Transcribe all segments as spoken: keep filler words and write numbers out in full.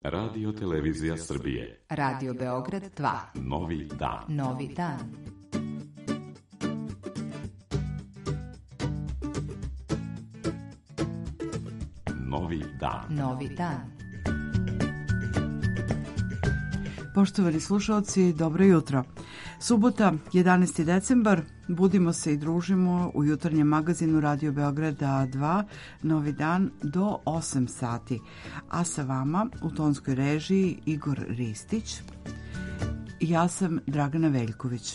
Radio Televizija Srbije. Radio Beograd dva. Novi dan. Novi dan. Novi dan. Novi dan. Poštovani slušalci, dobro jutro. Subota, jedanaesti decembar, budimo se i družimo u jutarnjem magazinu Radio Beograda dva, Novi dan do osam sati. A sa vama u tonskoj režiji Igor Ristić i ja sam Dragana Veljković.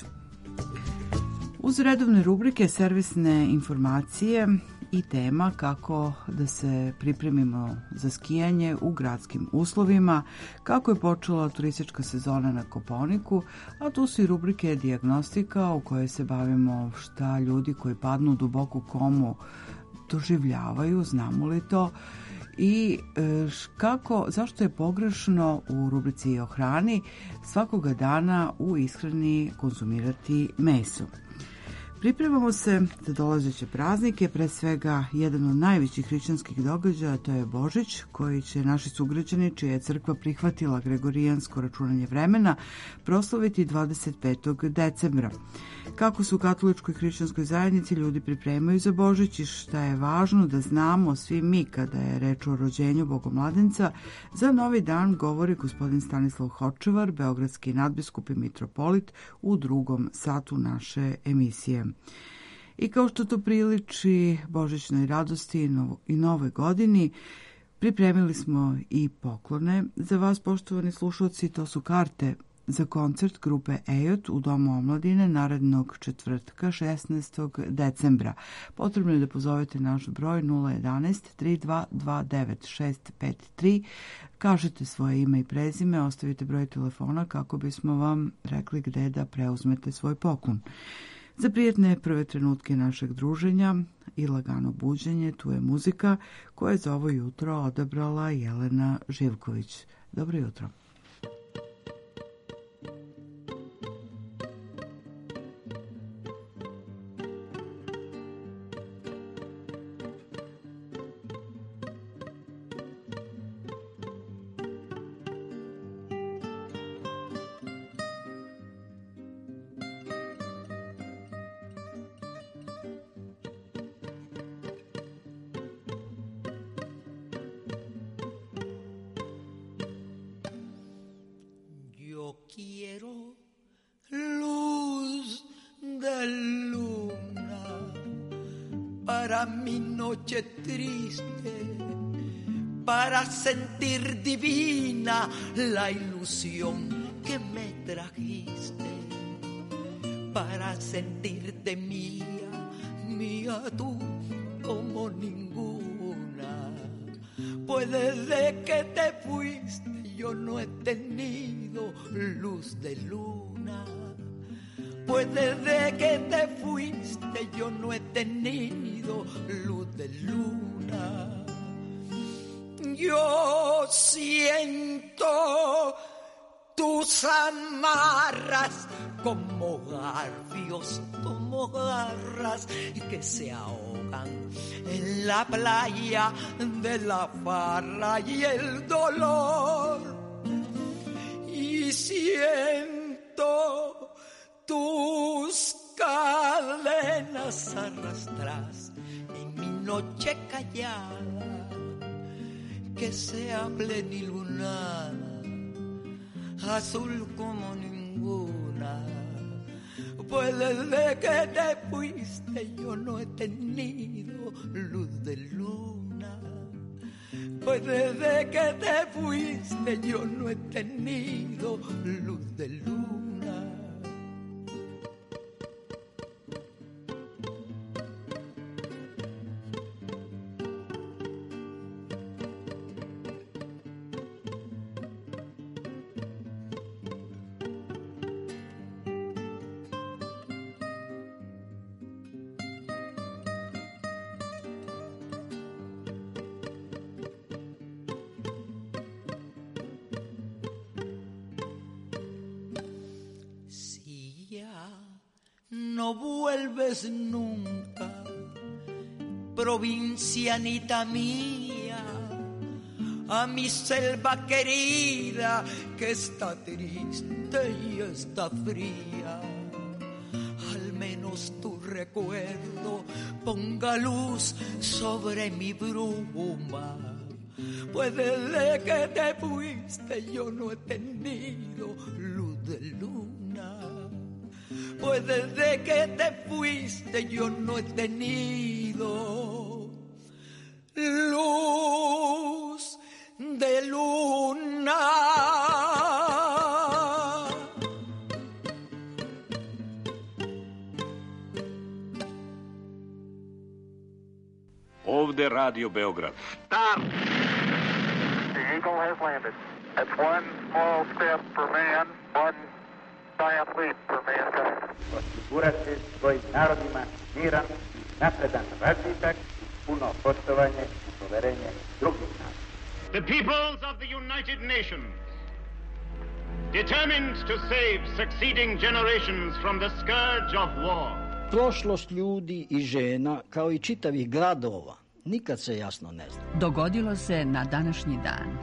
Uz redovne rubrike, servisne informacije i tema kako da se pripremimo za skijanje u gradskim uslovima, kako je počela turistička sezona na Kopaoniku, a tu su i rubrike dijagnostika u kojoj se bavimo šta ljudi koji padnu u duboku komu doživljavaju, znamo li to, i kako, zašto je pogrešno u rubrici o hrani svakoga dana u ishrani konzumirati meso. Pripremamo se za dolazeće praznike, pre svega jedan od najvećih hrišćanskih događaja, to je Božić, koji će naši sugrađani, čija je crkva prihvatila gregorijansko računanje vremena, proslaviti dvadeset petog decembra. Kako su u katoličkoj hrišćanskoj zajednici ljudi pripremaju za Božić i šta je važno da znamo svi mi kada je reč o rođenju Bogomladenca, za Novi dan govori gospodin Stanislav Hočevar, beogradski nadbiskup i mitropolit, u drugom satu naše emisije. I kao što to priliči božićnoj radosti i novoj godini, pripremili smo i poklone za vas, poštovani slušalci. To su karte za koncert grupe Ejot u Domu omladine narednog četvrtka šesnaestog decembra. Potrebno je da pozovete naš broj nula jedanaest tri dva dva devet šest pet tri, kažete svoje ime i prezime, ostavite broj telefona kako bismo vam rekli gde da preuzmete svoj poklon. Za prijatne prve trenutke našeg druženja i lagano buđenje, tu je muzika koja je za ovo jutro odabrala Jelena Živković. Dobro jutro. Quiero luz de luna para mi noche triste, para sentir divina la ilusión que me trajiste, para sentirte mía, mía tú como ninguna. Pues desde que te fuiste yo no he tenido luz de luna, pues desde que te fuiste yo no he tenido luz de luna. Yo siento tus amarras como garfios, como garras que se ahogan en la playa de la farra y el dolor. Y siento tus cadenas arrastras en mi noche callada, que sea plenilunada, azul como ninguna. Pues desde que te fuiste yo no he tenido luz de luna. Pues desde que te fuiste yo no he tenido luz de luna. No vuelves nunca, provincianita mía, a mi selva querida que está triste y está fría. Al menos tu recuerdo ponga luz sobre mi bruma, pues desde que te fuiste yo no he tenido luz de luna, pues desde que te fuiste yo no he tenido luz de luna. Ovde Radio Beograd. Stop! The Eagle has landed. That's one small step for man, one giant leap for mankind. Osigurati svojim narodima miran, napredan razvitak, puno poštovanje i poverenje drugih naroda. The peoples of the United Nations, determined to save succeeding generations from the scourge of war. Prošlost ljudi i žena, kao i čitavih gradova, nikad se jasno ne zna. Dogodilo se na današnji dan.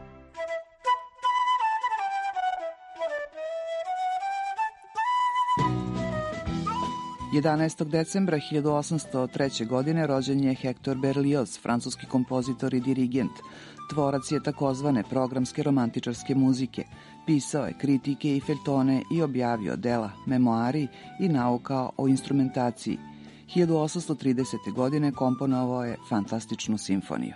jedanaestog decembra hiljadu osamsto treće. godine rođen je Hector Berlioz, francuski kompozitor i dirigent. Tvorac je takozvane programske romantičarske muzike. Pisao je kritike i feljtone i objavio dela, memoari i nauka o instrumentaciji. hiljadu osamsto tridesete. godine komponovao je fantastičnu simfoniju.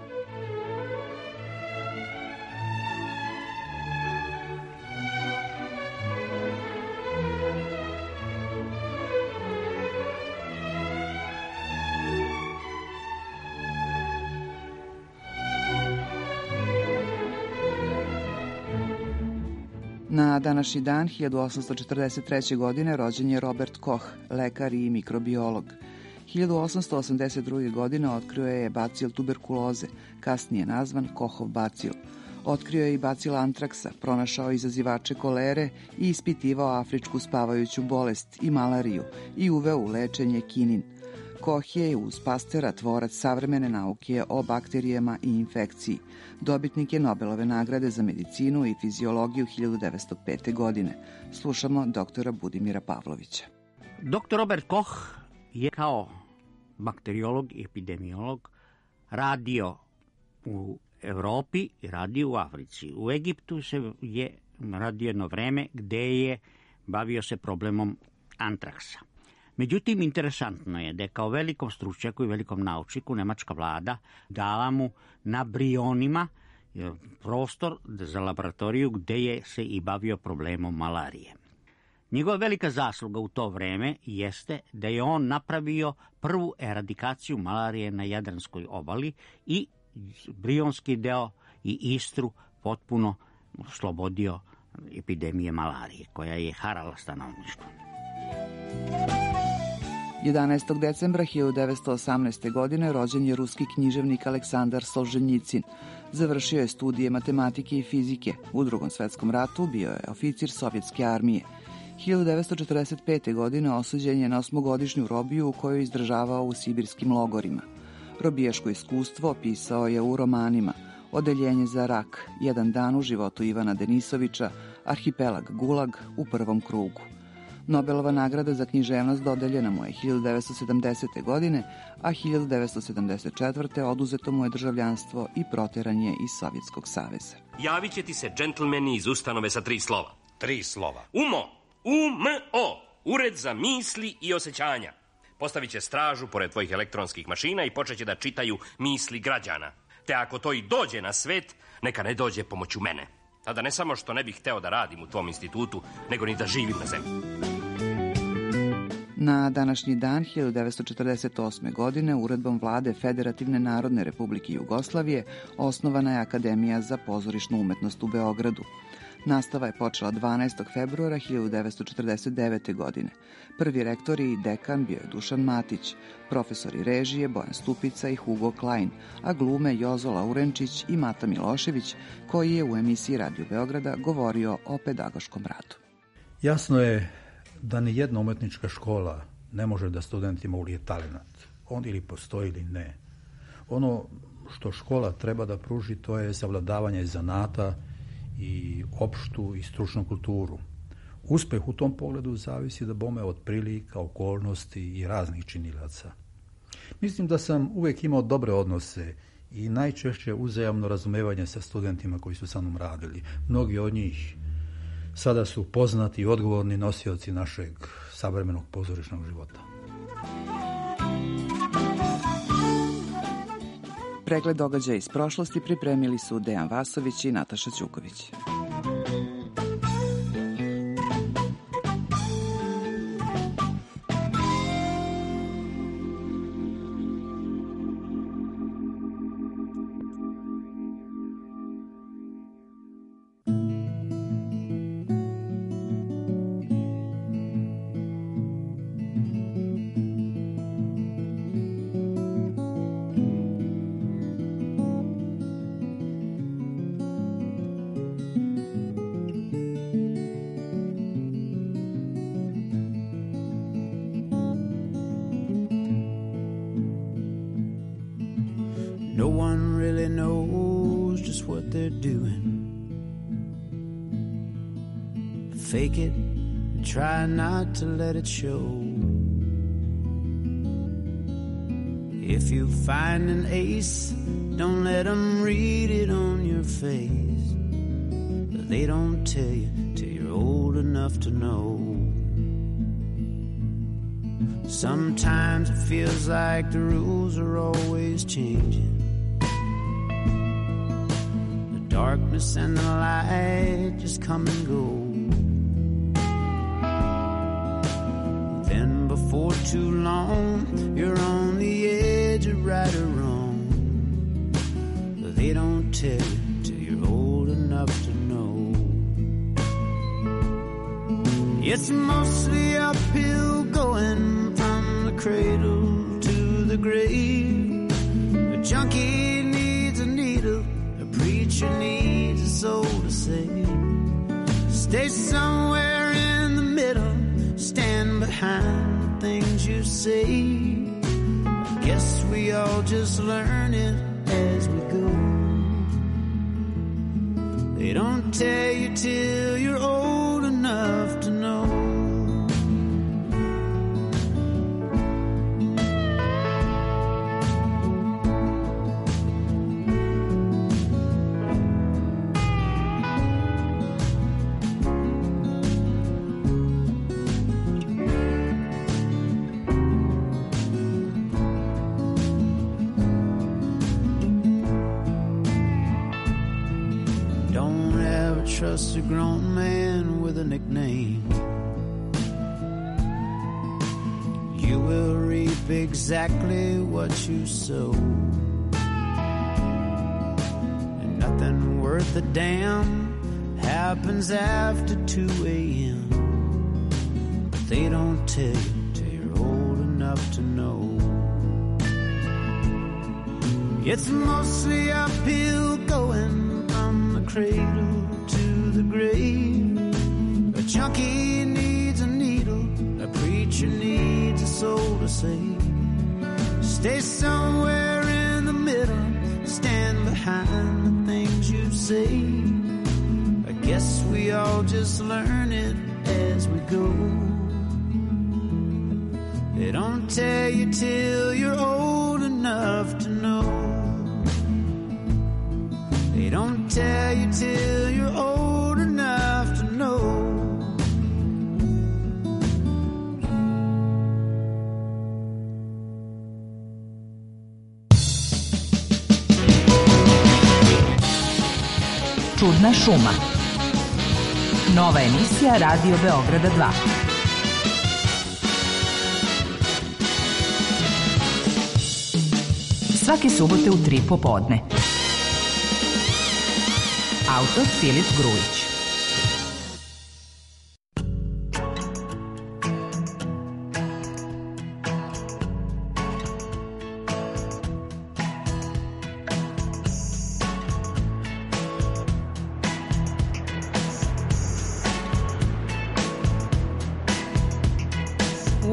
Na današnji dan, hiljadu osamsto četrdeset treće. godine, rođen je Robert Koch, lekar i mikrobiolog. hiljadu osamsto osamdeset druge. godine otkrio je bacil tuberkuloze, kasnije nazvan Kochov bacil. Otkrio je i bacil antraksa, pronašao izazivače kolere i ispitivao afričku spavajuću bolest i malariju i uveo u lečenje kinin. Koch je uz Pastera tvorac savremene nauke o bakterijama i infekciji. Dobitnik je Nobelove nagrade za medicinu i fiziologiju hiljadu devetsto pete. godine. Slušamo doktora Budimira Pavlovića. doktor Robert Koch je kao bakteriolog i epidemiolog radio u Evropi i radio u Africi. U Egiptu se je radio jedno vreme gde je bavio se problemom antraksa. Međutim, interesantno je da je kao velikom stručnjaku i velikom naučniku nemačka vlada dala mu na Brionima prostor za laboratoriju gde je se i bavio problemom malarije. Njegova velika zasluga u to vreme jeste da je on napravio prvu eradikaciju malarije na Jadranskoj obali i Brionski deo i Istru potpuno oslobodio epidemije malarije koja je harala stanovništvo. jedanaestog decembra hiljadu devetsto osamnaeste. godine rođen je ruski književnik Aleksandar Solženjicin. Završio je studije matematike i fizike. U Drugom svetskom ratu bio je oficir sovjetske armije. hiljadu devetsto četrdeset pete. godine osuđen je na osmogodišnju robiju u kojoj je izdržavao u sibirskim logorima. Robijaško iskustvo opisao je u romanima Odeljenje za rak, Jedan dan u životu Ivana Denisovića, Arhipelag Gulag u prvom krugu. Nobelova nagrada za književnost dodeljena mu je hiljadu devetsto sedamdesete. godine, a hiljadu devetsto sedamdeset četvrte. oduzeto mu je državljanstvo i proteran je iz Sovjetskog saveza. Javit će ti se džentlmeni iz ustanove sa tri slova. Tri slova. UMO. U M O. Ured za misli i osjećanja. Postavit će stražu pored tvojih elektronskih mašina i počet će da čitaju misli građana. Te ako to i dođe na svet, neka ne dođe pomoću mene. Tada ne samo što ne bih hteo da radim u tvom institutu, nego ni da živim na zemlji. Na današnji dan, hiljadu devetsto četrdeset osme. godine, uredbom vlade Federativne narodne republike Jugoslavije osnovana je Akademija za pozorišnu umetnost u Beogradu. Nastava je počela dvanaestog februara hiljadu devetsto četrdeset devete. godine. Prvi rektor i dekan bio je Dušan Matić, profesori režije Bojan Stupica i Hugo Klein, a glume Jozo Laurenčić i Mata Milošević, koji je u emisiji Radio Beograda govorio o pedagoškom radu. Jasno je da ni jedna umetnička škola ne može da studentima ulije talenat. On ili postoji ili ne. Ono što škola treba da pruži, to je savladavanje zanata i opštu i stručnu kulturu. Uspeh u tom pogledu zavisi da bome od prilika, okolnosti i raznih činilaca. Mislim da sam uvijek imao dobre odnose i najčešće uzajamno razumevanje sa studentima koji su sa mnom radili. Mnogi od njih sada su poznati i odgovorni nosioci našeg savremenog pozorišnog života. Pregled događaja iz prošlosti pripremili su Dejan Vasović i Nataša Ćuković. No one really knows just what they're doing. Fake it and try not to let it show. If you find an ace, don't let them read it on your face. They don't tell you till you're old enough to know. Sometimes it feels like the rules are always changing. Darkness and the light just come and go. Then before too long, you're on the edge of right or wrong. They don't tell you till you're old enough to know. It's mostly uphill going from the cradle to the grave. A junkie needs a needle, preacher needs a soul to save. Stay somewhere in the middle, stand behind the things you say. I guess we all just learn it as we go. They don't tell you till you're old enough to know. Trust a grown man with a nickname. You will reap exactly what you sow. And nothing worth a damn happens after two a.m. But they don't tell you till you're old enough to know. It's mostly uphill going from the cradle the grave. A junkie needs a needle, a preacher needs a soul to save. Stay somewhere in the middle, stand behind the things you say. I guess we all just learn it as we go. They don't tell you till you're old enough to know. They don't tell you till you're old enough to know. Čudna šuma. Nova emisija Radio Beograda dva. Svake subote u tri popodne. Autor Filip Grujić.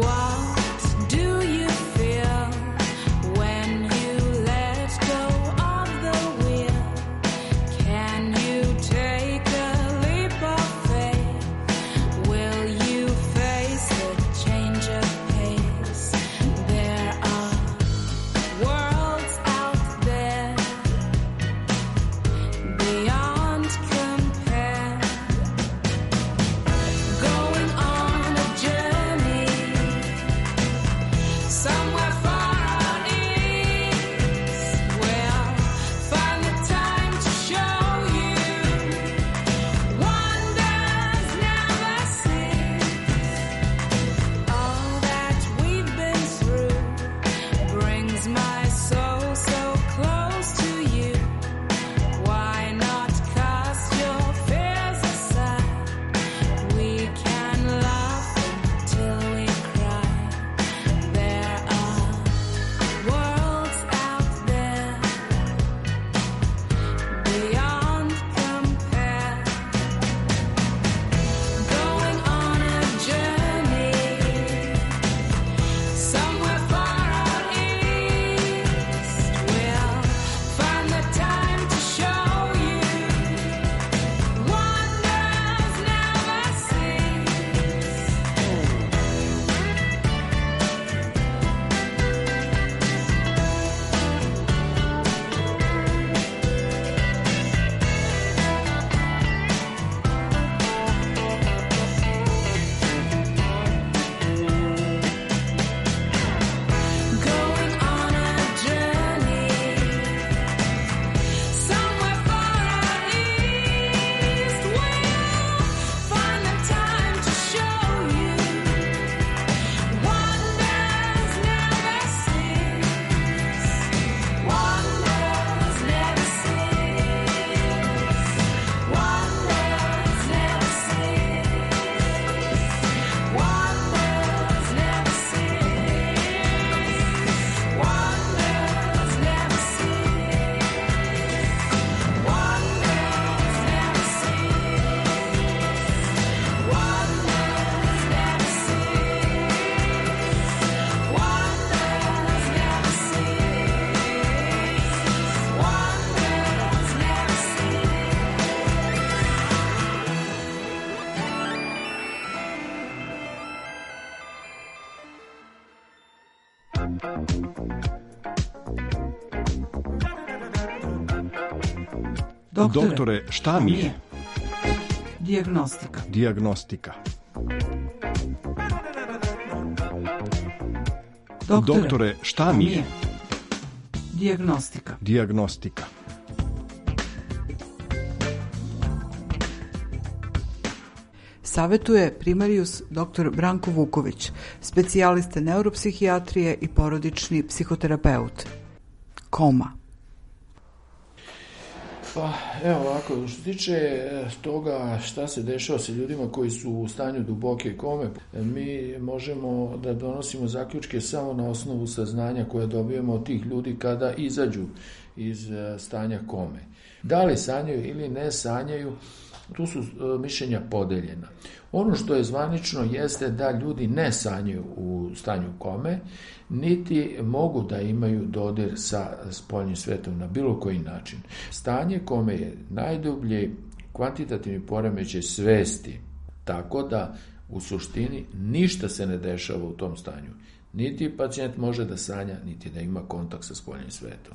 What do you feel when you let go Doktore, Doktore, šta mi je? Dijagnostika. Dijagnostika. Doktore, Doktore, šta mi je? Dijagnostika. Dijagnostika. Savetuje primarijus dr. Branko Vuković, specijalista neuropsihijatrije i porodični psihoterapeut. Koma. Pa, evo ovako, što se tiče toga šta se dešava sa ljudima koji su u stanju duboke kome, mi možemo da donosimo zaključke samo na osnovu saznanja koje dobijemo od tih ljudi kada izađu iz stanja kome. Da li sanjaju ili ne sanjaju, tu su mišljenja podeljena. Ono što je zvanično jeste da ljudi ne sanjaju u stanju kome, niti mogu da imaju dodir sa spoljnim svetom na bilo koji način. Stanje kome je najdublji kvantitativni poremećaj svesti, tako da u suštini ništa se ne dešava u tom stanju. Niti pacijent može da sanja, niti da ima kontakt sa spoljnim svetom.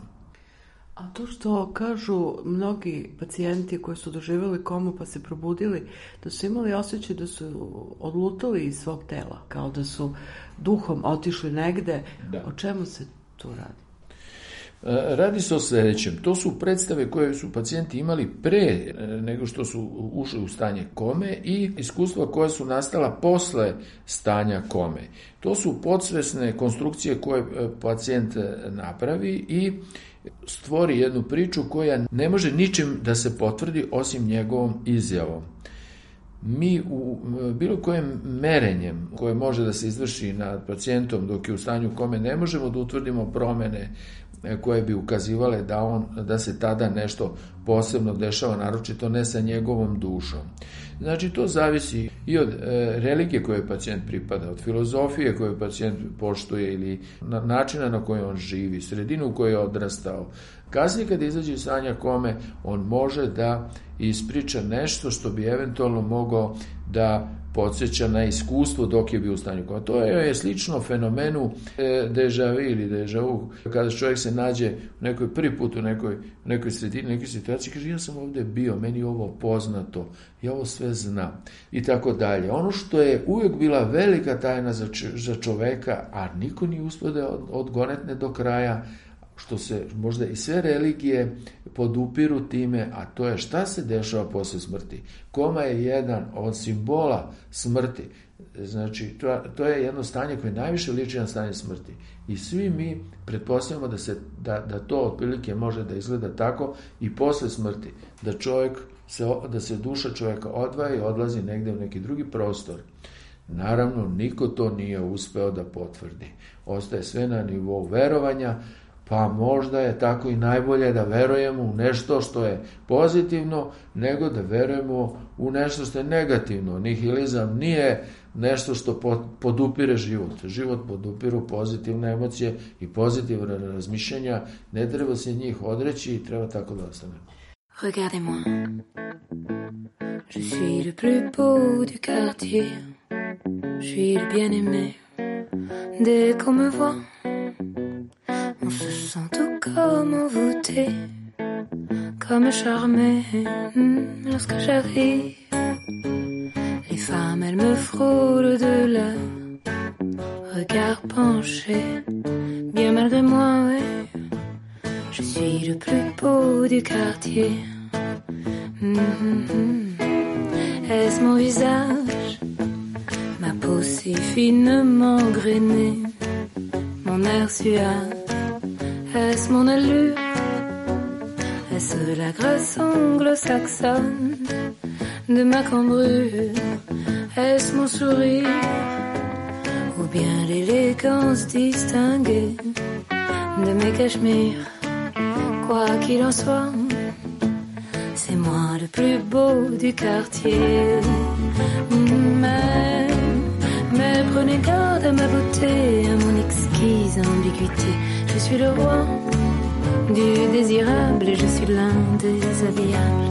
A to što kažu mnogi pacijenti koji su doživjeli komu pa se probudili, da su imali osjećaj da su odlutali iz svog tela, kao da su duhom otišli negde. Da. O čemu se tu radi? Radi se o sljedećem. To su predstave koje su pacijenti imali pre nego što su ušli u stanje kome i iskustva koja su nastala posle stanja kome. To su podsvesne konstrukcije koje pacijent napravi i stvori jednu priču koja ne može ničim da se potvrdi osim njegovom izjavom. Mi u bilo kojem merenjem koje može da se izvrši nad pacijentom dok je u stanju kome ne možemo da utvrdimo promene koje bi ukazivale da, on, da se tada nešto posebno dešava, naročito ne sa njegovom dušom. Znači, to zavisi i od e, religije koje pacijent pripada, od filozofije koje pacijent poštuje ili na, načina na koji on živi, sredinu u kojoj je odrastao. Kasnije kad izađe iz stanja kome, on može da ispriča nešto što bi eventualno mogao da podsjeća na iskustvo dok je bio u stanju kome. To je slično fenomenu e, deja vu ili deja vu, kada čovjek se nađe u nekoj prvi put u nekoj, nekoj sredini, nekoj situaciji, kaže ja sam ovdje bio, meni je ovo poznato, ja ovo sve znam i tako dalje. Ono što je uvijek bila velika tajna za, za čoveka, a niko nije uspio da odgonetne do kraja, što se možda i sve religije podupiru time, a to je šta se dešava posle smrti. Koma je jedan od simbola smrti. Znači, to, to je jedno stanje koje najviše liči na stanje smrti. I svi mi pretpostavljamo da, se, da, da to otprilike može da izgleda tako i posle smrti. Da čovjek se, da se duša čovjeka odvaja i odlazi negde u neki drugi prostor. Naravno, niko to nije uspeo da potvrdi. Ostaje sve na nivou verovanja, pa možda je tako i najbolje da verujemo u nešto što je pozitivno, nego da verujemo u nešto što je negativno. Nihilizam nije nešto što podupire život. Život podupiru pozitivne emocije i pozitivne razmišljenja. Ne treba se njih odreći i treba tako da ostane. Regardez-moi, je suis le plus beau du quartier, je suis le bien-aimé, dès qu'on me voit, on se sent tout comme envoûté, comme charmé lorsque j'arrive. Les femmes, elles me frôlent de leur regard penché, bien malgré moi, ouais. Je suis le plus beau du quartier. Mmh. Est-ce mon visage, ma peau si finement grainée, mon air suave? Est-ce mon allure? Est-ce la grâce anglo-saxonne de ma cambrure? Est-ce mon sourire? Ou bien l'élégance distinguée de mes cachemires? Quoi qu'il en soit, c'est moi le plus beau du quartier. Mais, mais prenez garde à ma beauté, à mon exquise ambiguïté. Je suis le roi du désirable et je suis l'indéshabillable.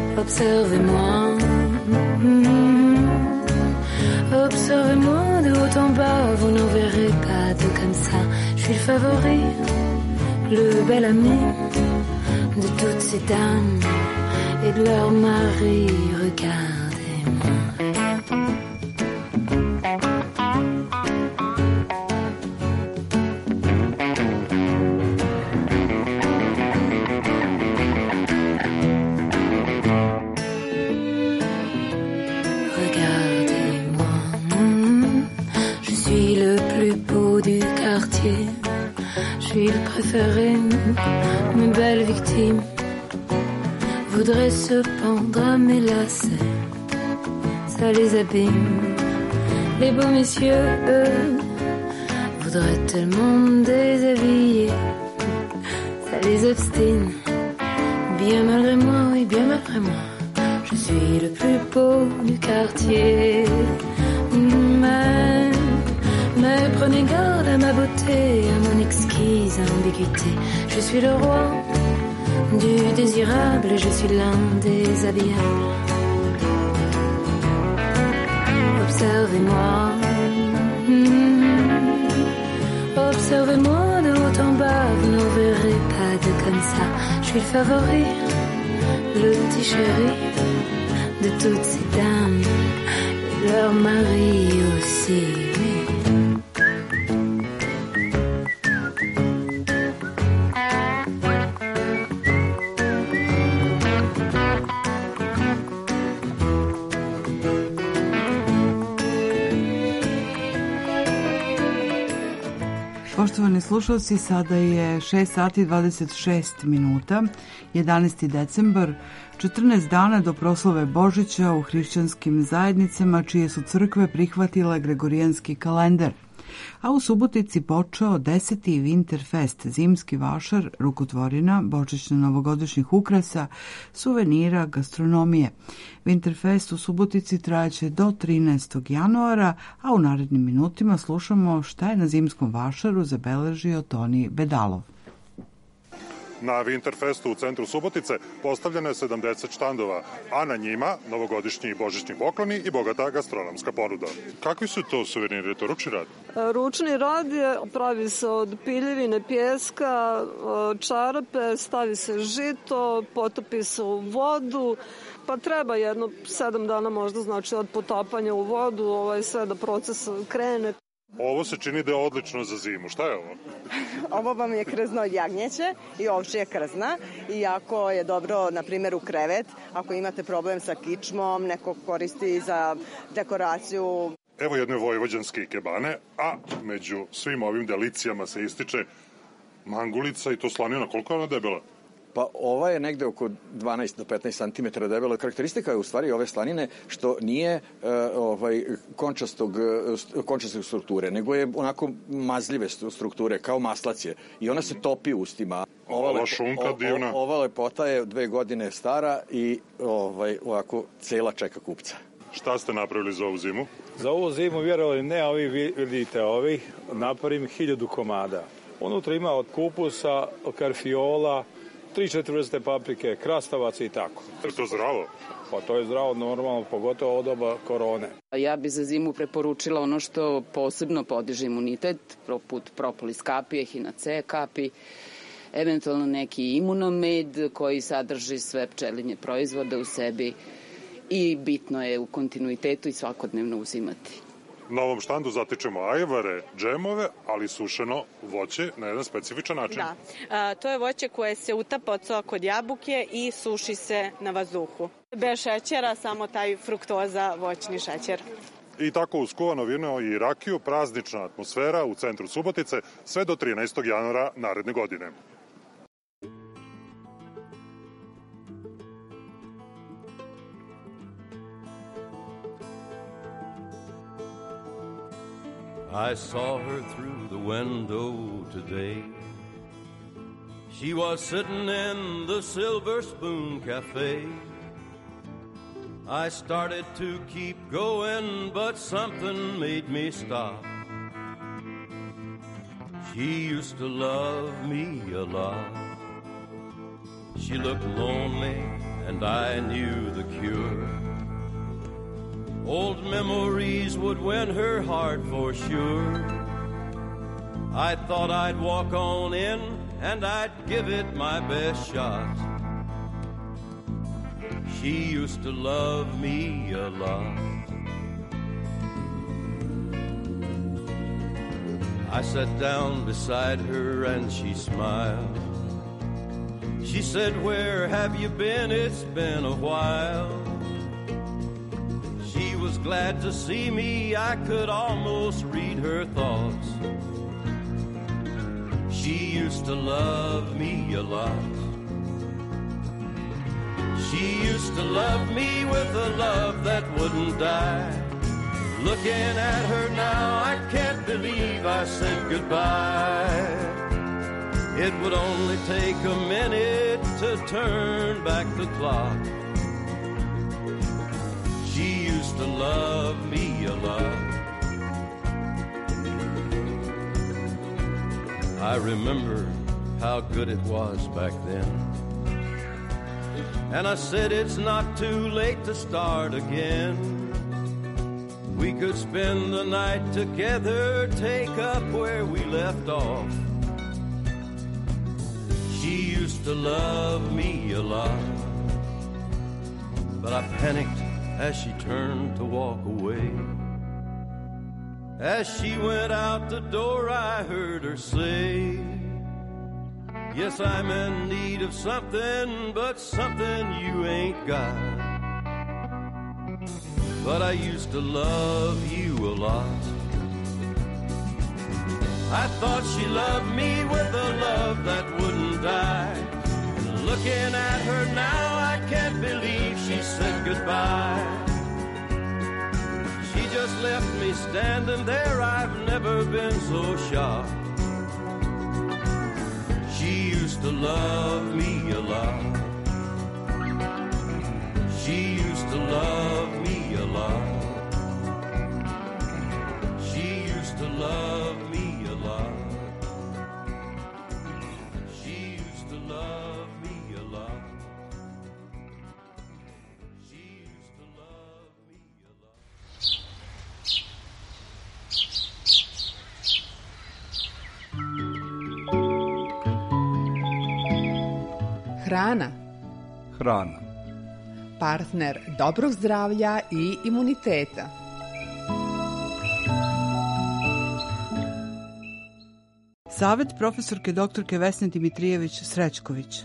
Observez-moi, mmh, observez-moi de haut haut en bas, vous n'en verrez pas deux comme ça. Je suis le favori, le bel ami de toutes ces dames et de leurs maris. Regardez-moi. Je suis le préféré, mes belles victimes voudraient se pendre à mes lacets, ça les abîme. Les beaux messieurs, eux, voudraient tellement me déshabiller, ça les obstine. Bien malgré moi, oui, bien malgré moi, je suis le plus beau du quartier. Mais Mais prenez garde à ma beauté, à mon exquise ambiguïté. Je suis le roi du désirable et je suis l'un des habillables. Observez-moi, mmh. Observez-moi de haut en bas, vous n'en verrez pas de comme ça. Je suis le favori, le petit chéri de toutes ces dames et leurs maris aussi. Poštovani slušalci, sada je šest sati i dvadeset šest minuta, jedanaesti decembar, četrnaest dana do proslave Božića u hrišćanskim zajednicama čije su crkve prihvatile gregorijanski kalendar. A u Subotici počeo deseti Winterfest, zimski vašar, rukotvorina, božićno-novogodišnjih ukrasa, suvenira, gastronomije. Winterfest u Subotici trajaće do trinaestog januara, a u narednim minutima slušamo šta je na zimskom vašaru zabeležio Toni Bedalov. Na Winterfestu u centru Subotice postavljeno je sedamdeset štandova, a na njima novogodišnji i božićni pokloni i bogata gastronomska ponuda. Kakvi su to suveniri? Je to ručni rad? Ručni rad je, pravi se od piljevine, pjeska, čarape, stavi se žito, potopi se u vodu, pa treba jedno sedam dana možda, znači od potapanja u vodu, ovaj, sve da proces krene. Ovo se čini da je odlično za zimu. Šta je ovo? Ovo vam je krzno od jagnjeće i ovčija krzna. I jako je dobro, na primjer, u krevet. Ako imate problem sa kičmom, neko koristi za dekoraciju. Evo jedne vojvođanske ikebane, a među svim ovim delicijama se ističe mangulica i to slanina. Koliko je ona debela? Pa ova je negde oko dvanaest do petnaest centimetara debela. Karakteristika je u stvari ove slanine što nije uh, ovaj, končastog, končastog strukture, nego je onako mazljive strukture, kao maslac je. I ona se topi ustima. Ova, ova šunka o, divna. O, ova lepota je dve godine stara i ovaj, ovako cela čeka kupca. Šta ste napravili za ovu zimu? Za ovu zimu, vjerovali ne, ovi vidite ovih, napravim hiljadu komada. Unutra ima od kupusa, karfiola, tri četiri vrste paprike, krastavac i tako. Je to zdravo? Pa to je zdravo normalno, pogotovo od doba korone. Ja bi za zimu preporučila ono što posebno podiže imunitet, poput propolis kapi, ehina C kapi, eventualno neki imunomed koji sadrži sve pčelinje proizvode u sebi i bitno je u kontinuitetu i svakodnevno uzimati. Na ovom štandu zatičemo ajvare, džemove, ali sušeno voće na jedan specifičan način. Da, a, to je voće koje se utapa od soka od jabuke i suši se na vazduhu. Bez šećera, samo taj fruktoza, voćni šećer. I tako uz kuvano vino i rakiju, praznična atmosfera u centru Subotice sve do trinaestog januara naredne godine. I saw her through the window today. She was sitting in the Silver Spoon Cafe. I started to keep going, but something made me stop. She used to love me a lot. She looked lonely, and I knew the cure. Old memories would win her heart for sure. I thought I'd walk on in and I'd give it my best shot. She used to love me a lot. I sat down beside her and she smiled. She said, "Where have you been? It's been a while." She was glad to see me. I could almost read her thoughts. She used to love me a lot. She used to love me with a love that wouldn't die. Looking at her now, I can't believe I said goodbye. It would only take a minute to turn back the clock. She used to love me a lot. I remember how good it was back then. And I said it's not too late to start again. We could spend the night together, take up where we left off. She used to love me a lot. But I panicked as she turned to walk away. As she went out the door, I heard her say, "Yes, I'm in need of something, but something you ain't got. But I used to love you a lot." I thought she loved me with a love that wouldn't die. Looking at her now, I can't believe she said goodbye. She just left me standing there, I've never been so shocked. She used to love me a lot. She used to love me a lot. She used to love me a lot. She used to love me a lot. She used to love me a lot. Hrana. Hrana. Partner dobrog zdravlja i imuniteta. Savet profesorke doktorke Vesne Dimitrijević-Srećković.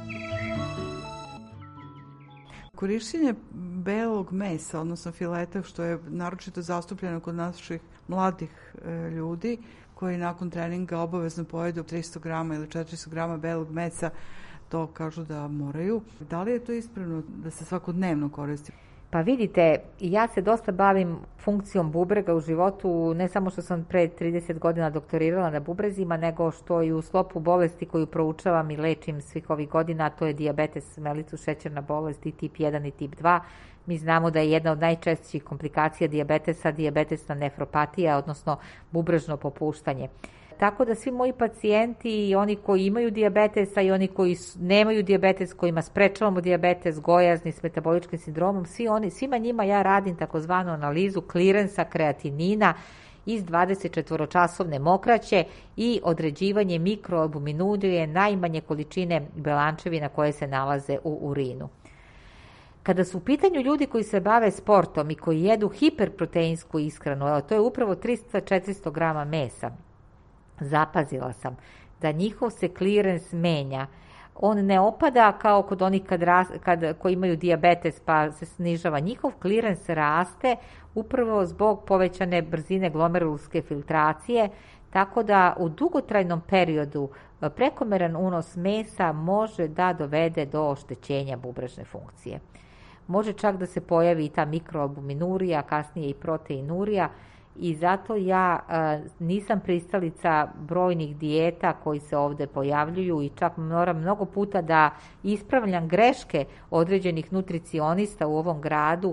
Korišćenje belog mesa, odnosno fileta, što je naročito zastupljeno kod naših mladih e, ljudi, koji nakon treninga obavezno pojedu tristo grama ili četiristo grama belog mesa, to kažu da moraju. Da li je to ispravno da se svakodnevno koristi? Pa vidite, ja se dosta bavim funkcijom bubrega u životu, ne samo što sam pre trideset godina doktorirala na bubrezima, nego što i u sklopu bolesti koju proučavam i lečim svih ovih godina, a to je dijabetes mellitus, šećerna bolest i tip jedan i tip dva. Mi znamo da je jedna od najčešćih komplikacija dijabetesa dijabetesna nefropatija, odnosno bubrežno popuštanje. Tako da svi moji pacijenti i oni koji imaju dijabetesa i oni koji nemaju dijabetes, kojima sprečavamo dijabetes, gojazni s metaboličkim sindromom, svi oni, svima njima ja radim takozvanu analizu klirensa kreatinina iz dvadesetčetvoročasovne mokraće i određivanje mikroalbuminurije, najmanje količine belančevina koje se nalaze u urinu. Kada su u pitanju ljudi koji se bave sportom i koji jedu hiperproteinsku ishranu, evo, to je upravo tristo do četiristo grama mesa, zapazila sam da njihov se clearance menja. On ne opada kao kod onih kad, kad, koji imaju dijabetes pa se snižava. Njihov clearance raste upravo zbog povećane brzine glomerulske filtracije, tako da u dugotrajnom periodu prekomeran unos mesa može da dovede do oštećenja bubrežne funkcije. Može čak da se pojavi i ta mikroalbuminurija, kasnije i proteinurija, i zato ja a, nisam pristalica brojnih dijeta koji se ovde pojavljuju i čak moram mnogo puta da ispravljam greške određenih nutricionista u ovom gradu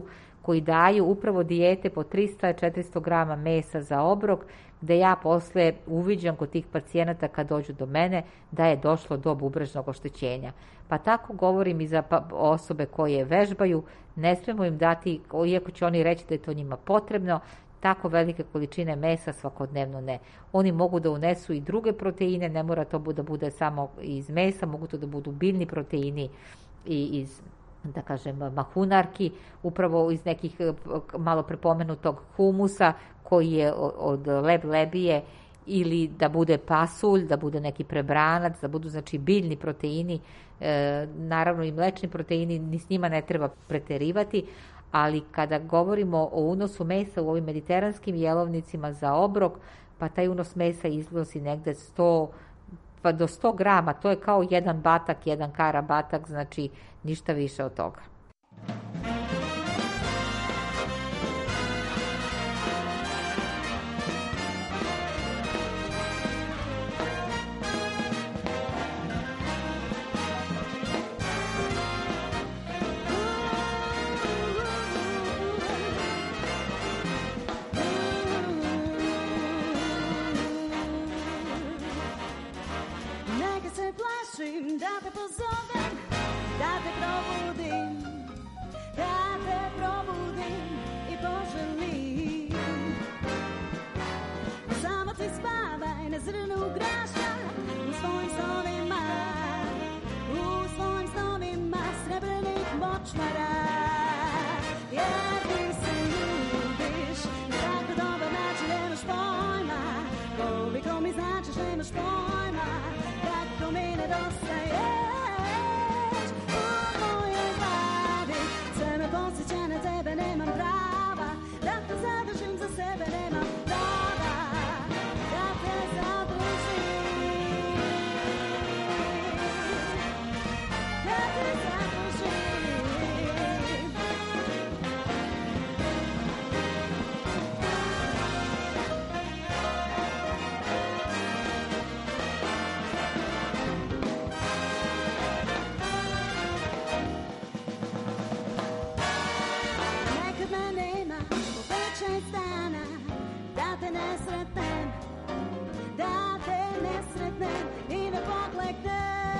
koji daju upravo dijete po trista do četiristo grama mesa za obrok, da ja posle uviđam kod tih pacijenata kad dođu do mene da je došlo do bubrežnog oštećenja. Pa tako govorim i za osobe koje vežbaju, ne smemo im dati, iako će oni reći da je to njima potrebno, tako velike količine mesa svakodnevno ne. Oni mogu da unesu i druge proteine, ne mora to da bude samo iz mesa, mogu to da budu biljni proteini i iz, da kažem, mahunarki, upravo iz nekih malo prepomenutog humusa koji je od leb-lebije, ili da bude pasulj, da bude neki prebranac, da budu znači biljni proteini, e, naravno i mlečni proteini, ni s njima ne treba preterivati, ali kada govorimo o unosu mesa u ovim mediteranskim jelovnicima za obrok, pa taj unos mesa iznosi negde sto pa do sto grama, to je kao jedan batak, jedan kara batak, znači ništa više od toga. Da te pozovem, da te probudim, da te probudim i poželim. Samo ti spavaj na zrnu graška u svojim snovima, u svojim snovima srebrnih močvara. Jer ti se ljubiš, tako dobro znači nemaš pojma, koliko mi značiš nemaš pojma, kako mi nedostaješ u mojoj glavi. Sve me posjeća na tebe, nemam prava da te zadržim za sebe, nemam prava da te zadržim, da te zadržim. Da te ne sretnem, da te ne sretnem i ne pokleknem.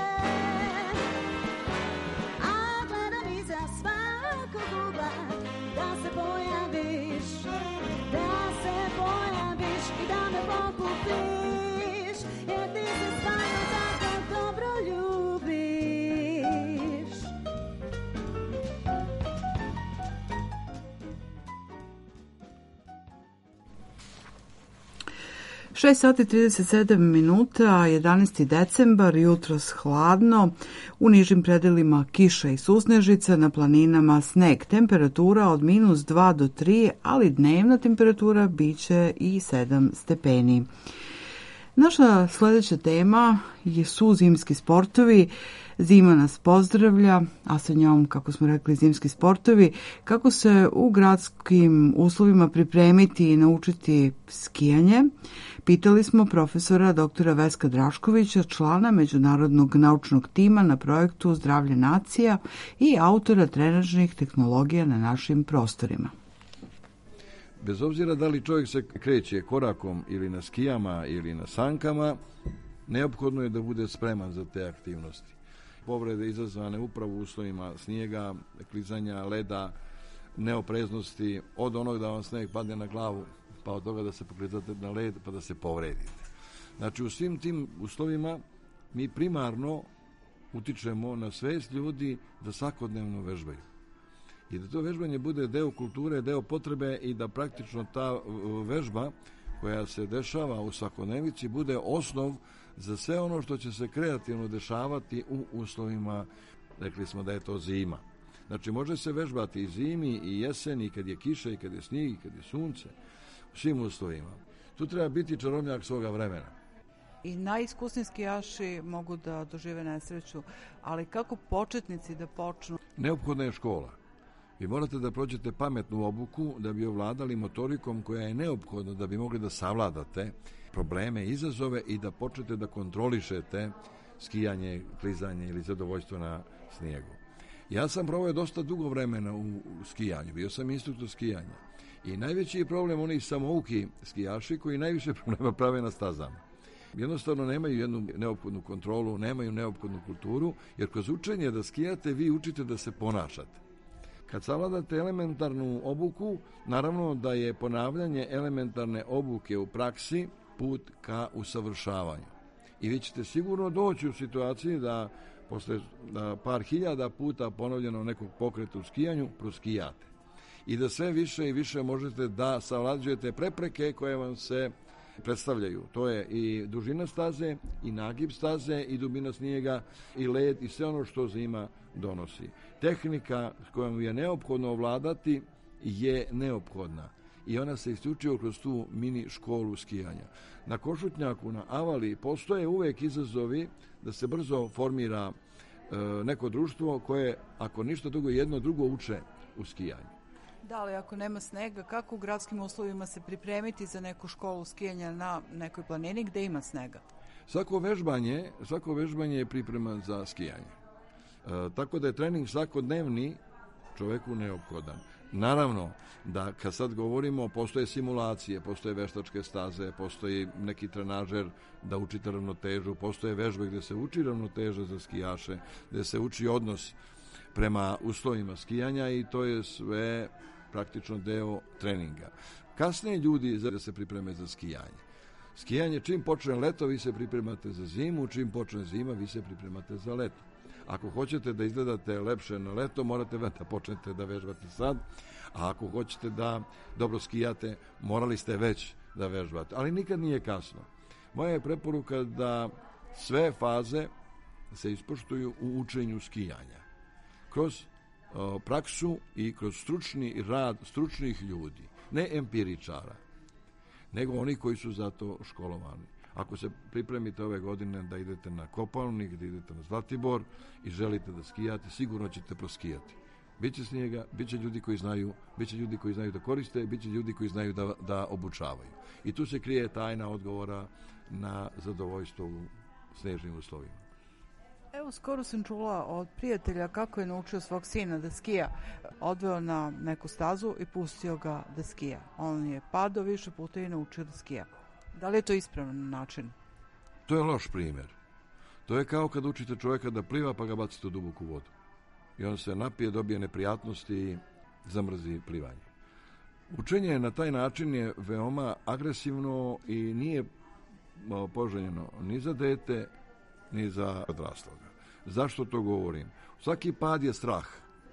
A gledam iza svakog ugla da se pojaviš, da se pojaviš i da me pokupiš, jer ti se stvarno tako dobro ljubiš. šest sati trideset sedam minuta, jedanaesti decembar, jutros hladno, u nižim predelima kiša i susnežica, na planinama sneg, temperatura od minus dva do tri, ali dnevna temperatura biće i sedam stepeni. Naša sledeća tema je su zimski sportovi. Zima nas pozdravlja, a sa njom, kako smo rekli, zimski sportovi. Kako se u gradskim uslovima pripremiti i naučiti skijanje? Pitali smo profesora doktora Veska Draškovića, člana međunarodnog naučnog tima na projektu Zdravlje nacija i autora trenažnih tehnologija na našim prostorima. Bez obzira da li čovjek se kreće korakom ili na skijama ili na sankama, neophodno je da bude spreman za te aktivnosti. Povrede izazvane upravo u uslovima snijega, klizanja, leda, neopreznosti, od onog da vam snijeg padne na glavu, pa od toga da se poklizate na led, pa da se povredite. Znači, u svim tim uslovima mi primarno utičemo na svest ljudi da svakodnevno vežbaju. I da to vežbanje bude deo kulture, deo potrebe i da praktično ta vežba koja se dešava u svakodnevici bude osnov za sve ono što će se kreativno dešavati u uslovima, rekli smo da je to zima. Znači, može se vežbati i zimi, i jeseni, kad je kiša, i kad je snijeg, i kad je sunce, u svim uslovima. Tu treba biti čarobnjak svoga vremena. I najiskusniji skijaši mogu da dožive nesreću, ali kako početnici da počnu? Neophodna je škola. Vi morate da prođete pametnu obuku da bi ovladali motorikom koja je neophodna da bi mogli da savladate probleme, izazove i da počnete da kontrolišete skijanje, klizanje ili zadovoljstvo na snijegu. Ja sam proveo dosta dugo vremena u, u skijanju, bio sam instruktor skijanja. I najveći je problem oni samouki skijaši koji najviše problema prave na stazama. Jednostavno nemaju jednu neophodnu kontrolu, nemaju neophodnu kulturu, jer kroz učenje da skijate vi učite da se ponašate. Kad savladate elementarnu obuku, naravno da je ponavljanje elementarne obuke u praksi put ka usavršavanju. I vi ćete sigurno doći u situaciji da posle da par hiljada puta ponovljeno nekog pokreta u skijanju proskijate. I da sve više i više možete da savlađujete prepreke koje vam se predstavljaju. To je i dužina staze, i nagib staze, i dubina snijega, i led, i sve ono što zima donosi. Tehnika kojom je neophodno ovladati je neophodna. I ona se isključivo kroz tu mini školu skijanja. Na Košutnjaku, na Avali, postoje uvek izazovi da se brzo formira e, neko društvo koje, ako ništa drugo, jedno drugo uče u skijanju. Da li ako nema snega, kako u gradskim uslovima se pripremiti za neku školu skijanja na nekoj planini gde ima snega? Svako vežbanje, svako vežbanje je priprema za skijanje. E, tako da je trening svakodnevni čoveku neophodan. Naravno da kad sad govorimo, postoje simulacije, postoje veštačke staze, postoji neki trenažer da učite ravnotežu, postoje vežbe gde se uči ravnoteža za skijaše, gde se uči odnos prema uslovima skijanja i to je sve praktično deo treninga. Kasnije ljudi da se pripreme za skijanje. Skijanje, čim počne leto, vi se pripremate za zimu, čim počne zima, vi se pripremate za leto. Ako hoćete da izgledate lepše na leto, morate da počnete da vežbate sad, a ako hoćete da dobro skijate, morali ste već da vežbate. Ali nikad nije kasno. Moja je preporuka da sve faze se ispoštuju u učenju skijanja. Kroz o, praksu i kroz stručni rad stručnih ljudi, ne empiričara, nego oni koji su za to školovani. Ako se pripremite ove godine da idete na Kopaonik, da idete na Zlatibor i želite da skijate, sigurno ćete proskijati. Biće snijega, biće ljudi koji znaju, biće ljudi koji znaju da koriste, biće ljudi koji znaju da, da obučavaju. I tu se krije tajna odgovora na zadovoljstvo u snežnim uslovima. Evo, skoro sam čula od prijatelja kako je naučio svog sina da skija. Odveo na neku stazu i pustio ga da skija. On je padao više puta i naučio da skija. Da li je to ispravan način? To je loš primjer. To je kao kad učite čovjeka da pliva pa ga bacite u duboku vodu. I on se napije, dobije neprijatnosti i zamrzi plivanje. Učenje na taj način je veoma agresivno i nije poželjeno ni za dete, ni za odrasloga. Zašto to govorim? Svaki pad je strah.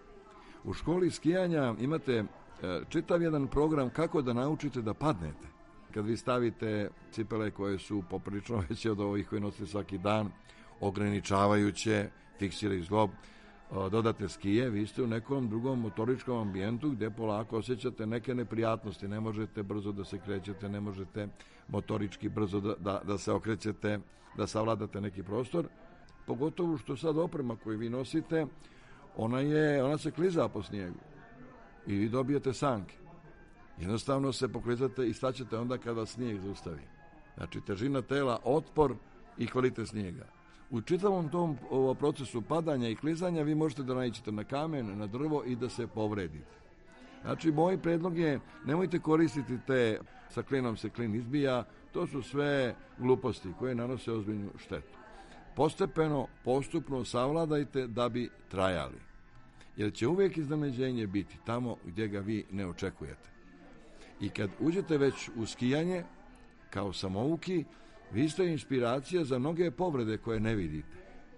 U školi skijanja imate čitav jedan program kako da naučite da padnete. Kad vi stavite cipele koje su poprilično veće od ovih koje nosite svaki dan, ograničavajuće, fiksiraju zglob, dodate skije, vi ste u nekom drugom motoričkom ambijentu gdje polako osjećate neke neprijatnosti, ne možete brzo da se krećete, ne možete motorički brzo da, da, da se okrećete, da savladate neki prostor, pogotovo što sad oprema koju vi nosite, ona, je, ona se kliza po snijegu i vi dobijete sanke. Jednostavno se poklizate i staćete onda kada snijeg zaustavi. Znači, težina tela, otpor i kvalitet snijega. U čitavom tom ovo, procesu padanja i klizanja vi možete da naiđete na kamen, na drvo i da se povredite. Znači, moj predlog je, nemojte koristiti te sa klinom se klin izbija, to su sve gluposti koje nanose ozbiljnu štetu. Postepeno, postupno savladajte da bi trajali. Jer će uvijek iznenađenje biti tamo gdje ga vi ne očekujete. I kad uđete već u skijanje, kao samouki, vi ste inspiracija za mnoge povrede koje ne vidite.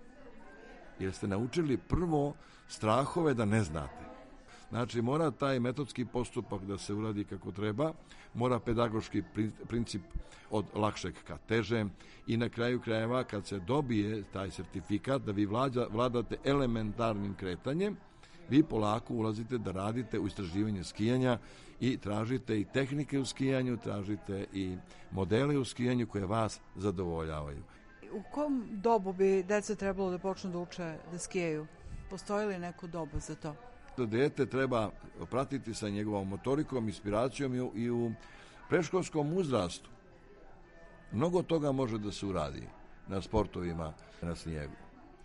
Jer ste naučili prvo strahove da ne znate. Znači, mora taj metodski postupak da se uradi kako treba, mora pedagoški princip od lakšeg ka težem i na kraju krajeva kad se dobije taj sertifikat da vi vlada, vladate elementarnim kretanjem, vi polako ulazite da radite u istraživanje skijanja i tražite i tehnike u skijanju, tražite i modele u skijanju koje vas zadovoljavaju. U kom dobu bi deca trebalo da počnu da uče da skijaju? Postoji li neko doba za to? Dete treba pratiti sa njegovom motorikom, inspiracijom i u predškolskom uzrastu. Mnogo toga može da se uradi na sportovima na snijegu.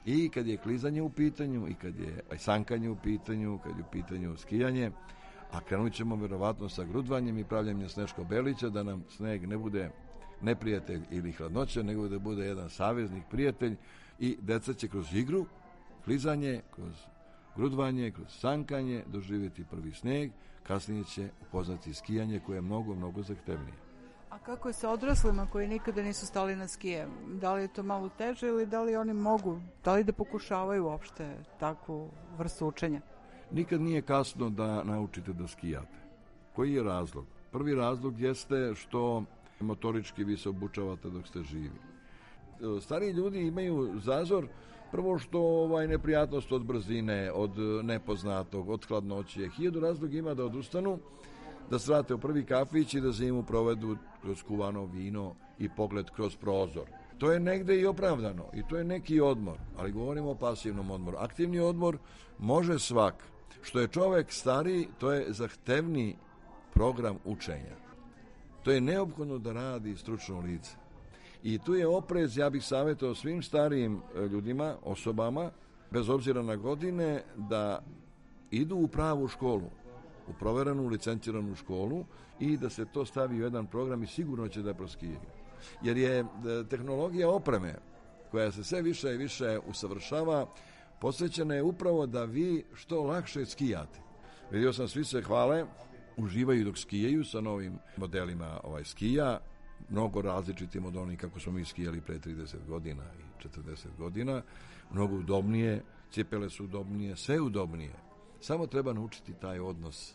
I kad je klizanje u pitanju, i kad je sankanje u pitanju, kad je u pitanju skijanje, a krenut ćemo verovatno sa grudvanjem i pravljanjem sneškog belića, da nam sneg ne bude neprijatelj ili hladnoća, nego da bude jedan saveznik, prijatelj, i deca će kroz igru, klizanje, kroz grudvanje, kroz sankanje doživjeti prvi sneg, kasnije će upoznati skijanje koje je mnogo, mnogo zahtevnije. A kako je sa odraslima koji nikada nisu stali na skije? Da li je to malo teže ili da li oni mogu, da li da pokušavaju uopšte takvu vrstu učenja? Nikad nije kasno da naučite da skijate. Koji je razlog? Prvi razlog jeste što motorički vi se obučavate dok ste živi. Stariji ljudi imaju zazor, prvo što ovaj neprijatnost od brzine, od nepoznatog, od hladnoće. Hiljadu razlog ima da odustanu, da se vrate u prvi kafić i da zimu provedu kroz kuvano vino i pogled kroz prozor. To je negde i opravdano i to je neki odmor, ali govorimo o pasivnom odmoru. Aktivni odmor može svak. Što je čovek stariji, to je zahtevni program učenja. To je neophodno da radi stručno lice. I tu je oprez, ja bih savjetovao svim starijim ljudima, osobama, bez obzira na godine, da idu u pravu školu, u proverenu, licenciranu školu i da se to stavi u jedan program i sigurno će da proskijaju. Jer je tehnologija opreme, koja se sve više i više usavršava, posvećena je upravo da vi što lakše skijate. Vidio sam, svi se hvale, uživaju dok skijaju sa novim modelima ovaj skija, mnogo različitim od onih kako smo mi skijali pre trideset godina i četrdeset godina, mnogo udobnije, cipele su udobnije, sve udobnije. Samo treba naučiti taj odnos.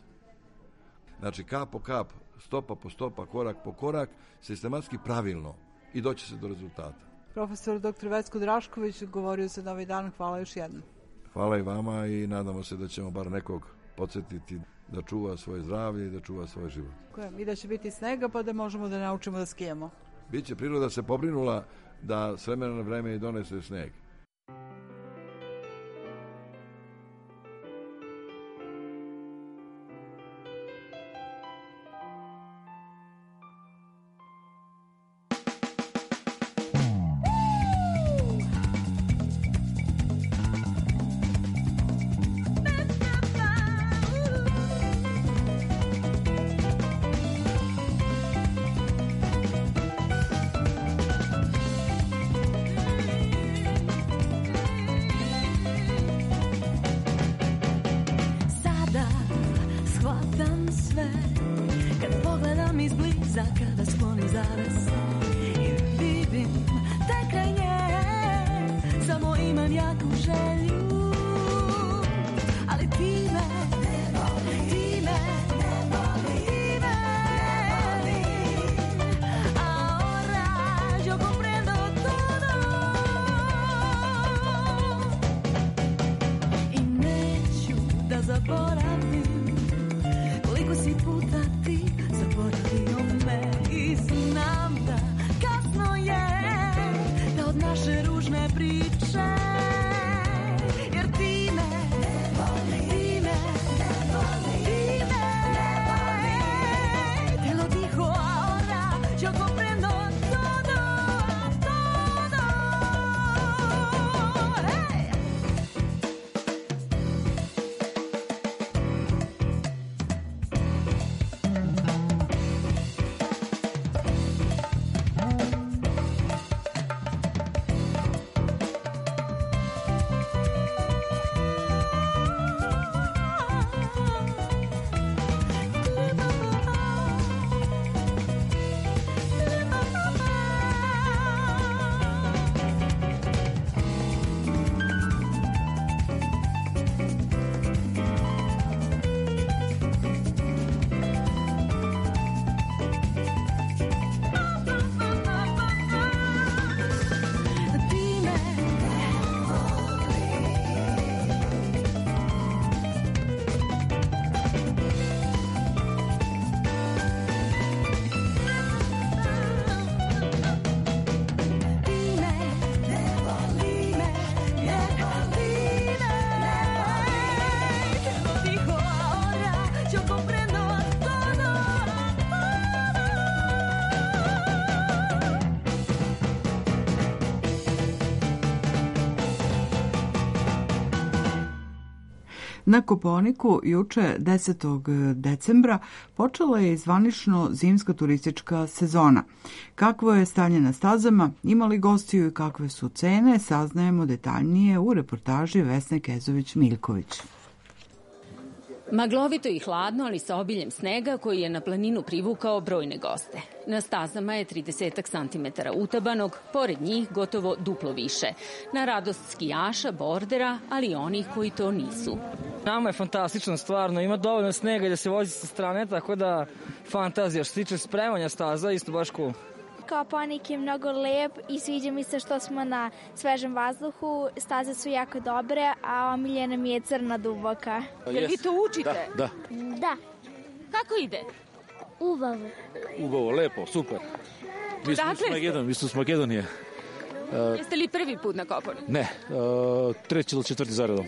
Znači, kap po kap, stopa po stopa, korak po korak, sistematski pravilno i doći se do rezultata. Profesor doktor Vecko Drašković govorio se na ovaj dan, hvala još jednom. Hvala i vama i nadamo se da ćemo bar nekog podsjetiti da čuva svoje zdravlje i da čuva svoj život. I da će biti snega pa da možemo da naučimo da skijemo. Biće priroda se pobrinula da s vremena na vreme i donese sneg. Na Kopaoniku juče desetog decembra počela je zvanično zimska turistička sezona. Kakvo je stanje na stazama, imali gostiju i kakve su cene, saznajemo detaljnije u reportaži Vesne Kezović-Miljković. Maglovito i hladno, ali sa obiljem snega koji je na planinu privukao brojne goste. Na stazama je trideset santimetara utabanog, pored njih gotovo duplo više. Na radost skijaša, bordera, ali i onih koji to nisu. Nama je fantastično, stvarno. Ima dovoljno snega da se vozi sa strane, tako da fantazija. Što se tiče spremanja staza, isto baš cool. Kopaonik je mnogo lep i sviđa mi se što smo na svežem vazduhu. Staze su jako dobre, a omiljena mi je crna duboka. Jel vi to učite? Da. Da. Kako ide? Ubavo. Ubavo, lepo, super. Mi smo s Makedonije. Mi smo s Makedonije. Uh, Jeste li prvi put na Kopaoniku? Ne, uh, treći ili četvrti zaredom.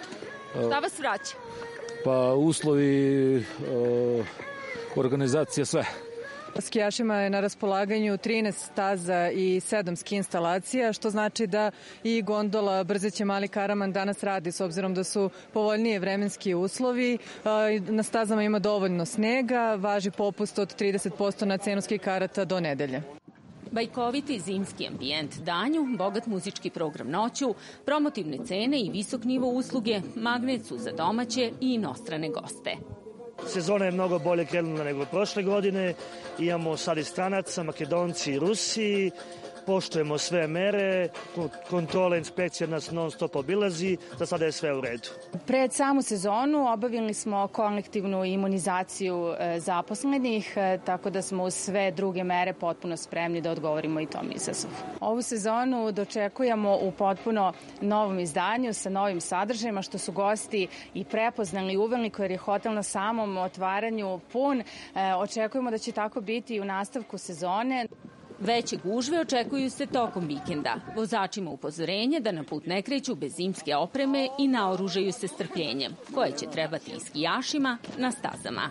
Uh, Šta vas vraća? Pa uslovi, uh, organizacija, sve. Skijašima je na raspolaganju trinaest staza i sedam ski instalacija, što znači da i gondola Brzeće Mali Karaman danas radi s obzirom da su povoljnije vremenski uslovi. Na stazama ima dovoljno snega, važi popust od trideset posto na cenu ski karata do nedelje. Bajkoviti zimski ambijent danju, bogat muzički program noću, promotivne cene i visok nivo usluge magnet su za domaće i inostrane goste. Sezona je mnogo bolje krenula nego prošle godine. Imamo sad i stranaca, Makedonci i Rusi. Poštujemo sve mere, kontrole, inspekcija nas non stop obilazi, za sada je sve u redu. Pred samu sezonu obavili smo kolektivnu imunizaciju zaposlenih, tako da smo uz sve druge mere potpuno spremni da odgovorimo i tom izazovu. Ovu sezonu dočekujemo u potpuno novom izdanju sa novim sadržajima, što su gosti i prepoznali uveliko, jer je hotel na samom otvaranju pun. Očekujemo da će tako biti i u nastavku sezone. Veće gužve očekuju se tokom vikenda. Vozačima upozorenje da na put ne kreću bez zimske opreme i naoružaju se strpljenjem, koje će trebati i skijašima na stazama.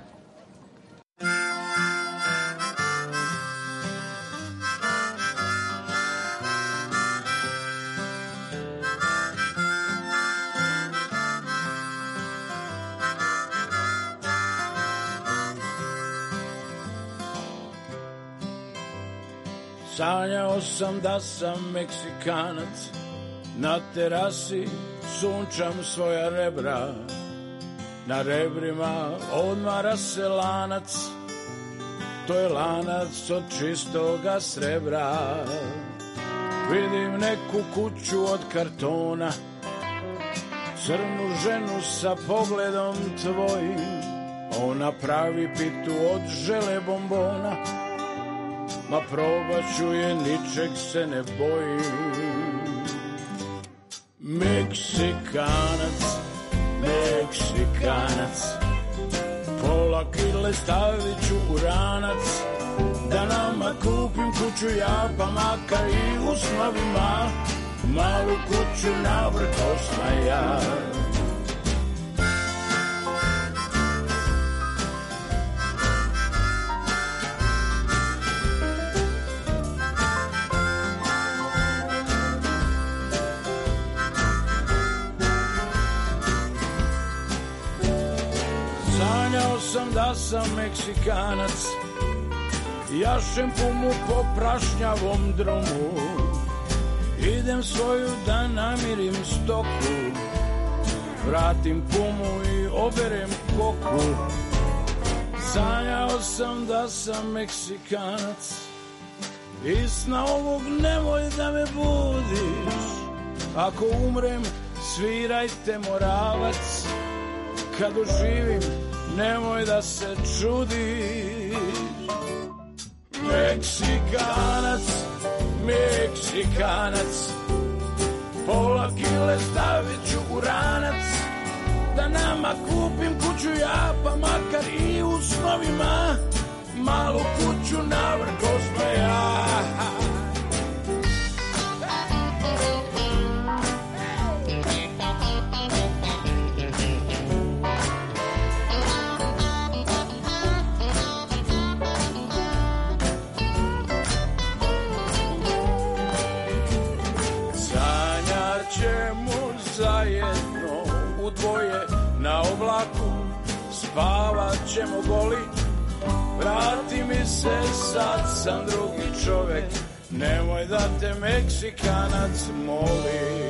Sanjao sam da sam Meksikanac, na terasi sunčam svoja rebra, na rebrima odmara se lanac, to je lanac od čistoga srebra. Vidim neku kuću od kartona, crnu ženu sa pogledom tvojim, ona pravi pitu od žele bombona, ma probat ću je, ničeg se ne bojim. Meksikanac, Meksikanac, pola kile stavit ću u ranac, da nama kupim kuću ja, pa makar i u snovima, malu kuću na vrh Osmaja. Sam da sam Meksikanac, jašem pumu po prašnjavom dromu, idem svoju da namirim stoku, vratim pumu i oberem koku. Sanjao sam da sam Meksikanac, iz sna ovog nemoj da me budiš, ako umrem svirajte Moravac, kad oživim nemoj da se čudiš. Meksikanac, Meksikanac, pola kile stavit ću u ranac, da nama kupim kuću ja, pa makar i u snovima, malu kuću na vrh Osmaja. Zajedno u dvoje na spavat ćemo goli. Vrati mi se, sad sam drugi čovek, nemoj da te Meksikanac moli.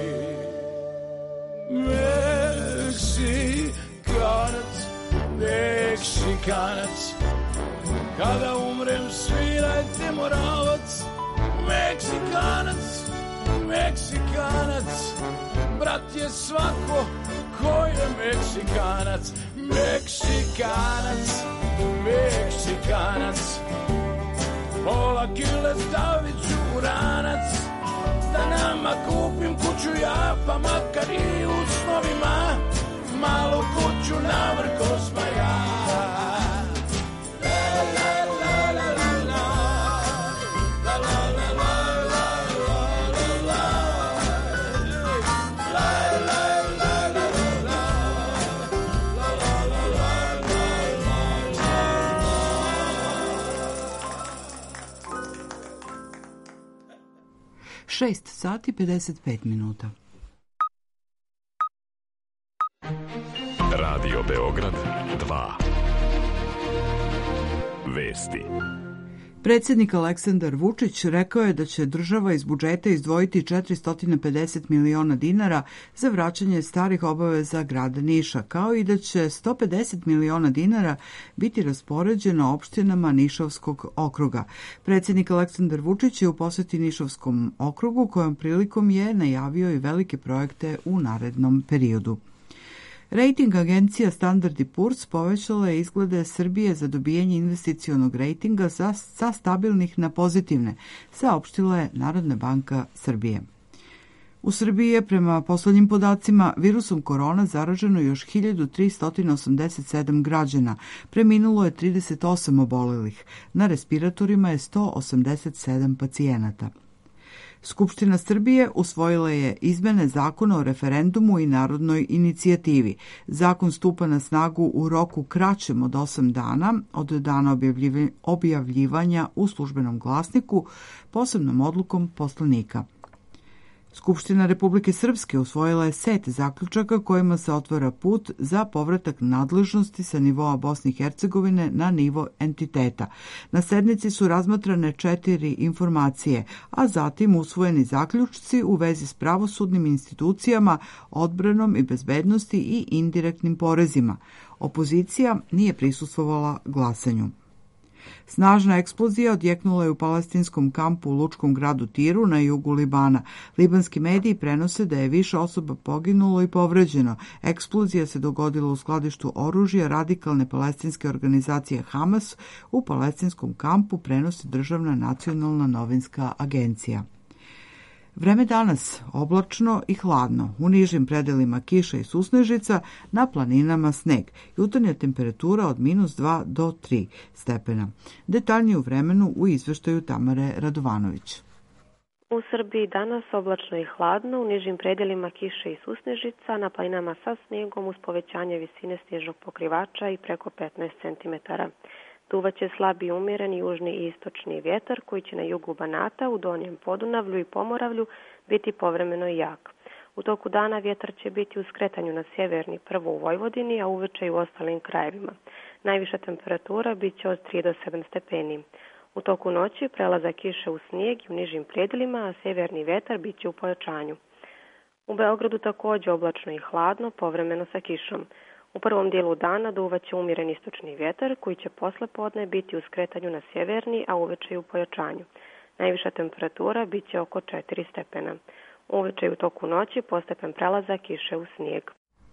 Meksikanac, Meksikanac, kada umrem svirajte Moravac. Meksikanac, Meksikanac, brat je svako ko je Meksikanac. Meksikanac, Meksikanac, pola kile stavit ću u ranac, da nama kupim kuću ja, pa makar i u snovima, malu kuću na vrh osmaja. šest sati pedeset pet minuta. Radio Beograd dva. Vesti. Predsjednik Aleksandar Vučić rekao je da će država iz budžeta izdvojiti četiristo pedeset miliona dinara za vraćanje starih obaveza grada Niša, kao i da će sto pedeset miliona dinara biti raspoređeno opštinama Nišavskog okruga. Predsjednik Aleksandar Vučić je u poseti Nišavskom okrugu, kojom prilikom je najavio i velike projekte u narednom periodu. Rating agencija Standard and Poor's povećala je izglede Srbije za dobijanje investicionog rejtinga sa, sa stabilnih na pozitivne, saopštila je Narodna banka Srbije. U Srbiji je prema poslednjim podacima virusom korona zaraženo još hiljadu tristo osamdeset sedam građana, preminulo je trideset osam obolelih, na respiratorima je sto osamdeset sedam pacijenata. Skupština Srbije usvojila je izmene Zakona o referendumu i narodnoj inicijativi. Zakon stupa na snagu u roku kraćem od osam dana od dana objavljivanja u službenom glasniku posebnom odlukom poslanika. Skupština Republike Srpske usvojila je set zaključaka kojima se otvara put za povratak nadležnosti sa nivoa Bosne i Hercegovine na nivo entiteta. Na sednici su razmatrane četiri informacije, a zatim usvojeni zaključci u vezi s pravosudnim institucijama, odbranom i bezbednosti i indirektnim porezima. Opozicija nije prisustvovala glasanju. Snažna eksplozija odjeknula je u palestinskom kampu u lučkom gradu Tiru na jugu Libana. Libanski mediji prenose da je više osoba poginulo i povređeno. Eksplozija se dogodila u skladištu oružja radikalne palestinske organizacije Hamas u palestinskom kampu, prenosi državna nacionalna novinska agencija. Vreme danas oblačno i hladno, u nižim predelima kiša i susnežica, na planinama sneg. Jutarnja temperatura od minus dva do tri stepena. Detaljnije u vremenu u izveštaju Tamare Radovanović. U Srbiji danas oblačno i hladno, u nižim predelima kiše i susnežica, na planinama sa snegom uz povećanje visine snježnog pokrivača i preko petnaest centimetara. Duvaće slabi umjereni južni i istočni vjetar koji će na jugu Banata, u Donjem Podunavlju i Pomoravlju biti povremeno jak. U toku dana vjetar će biti u skretanju na sjeverni, prvo u Vojvodini, a uveče i u ostalim krajevima. Najviša temperatura bit će od tri do sedam stepeni. U toku noći prelazak kiše u snijeg i u nižim predelima, a sjeverni vjetar bit će u pojačanju. U Beogradu također oblačno i hladno, povremeno sa kišom. U prvom dijelu dana duvaće umjeren istočni vjetar koji će posle podne biti u skretanju na sjeverni, a uveče i u pojačanju. Najviša temperatura bit će oko četiri stepena. Uveče i u toku noći postepen prelazak kiše u snijeg.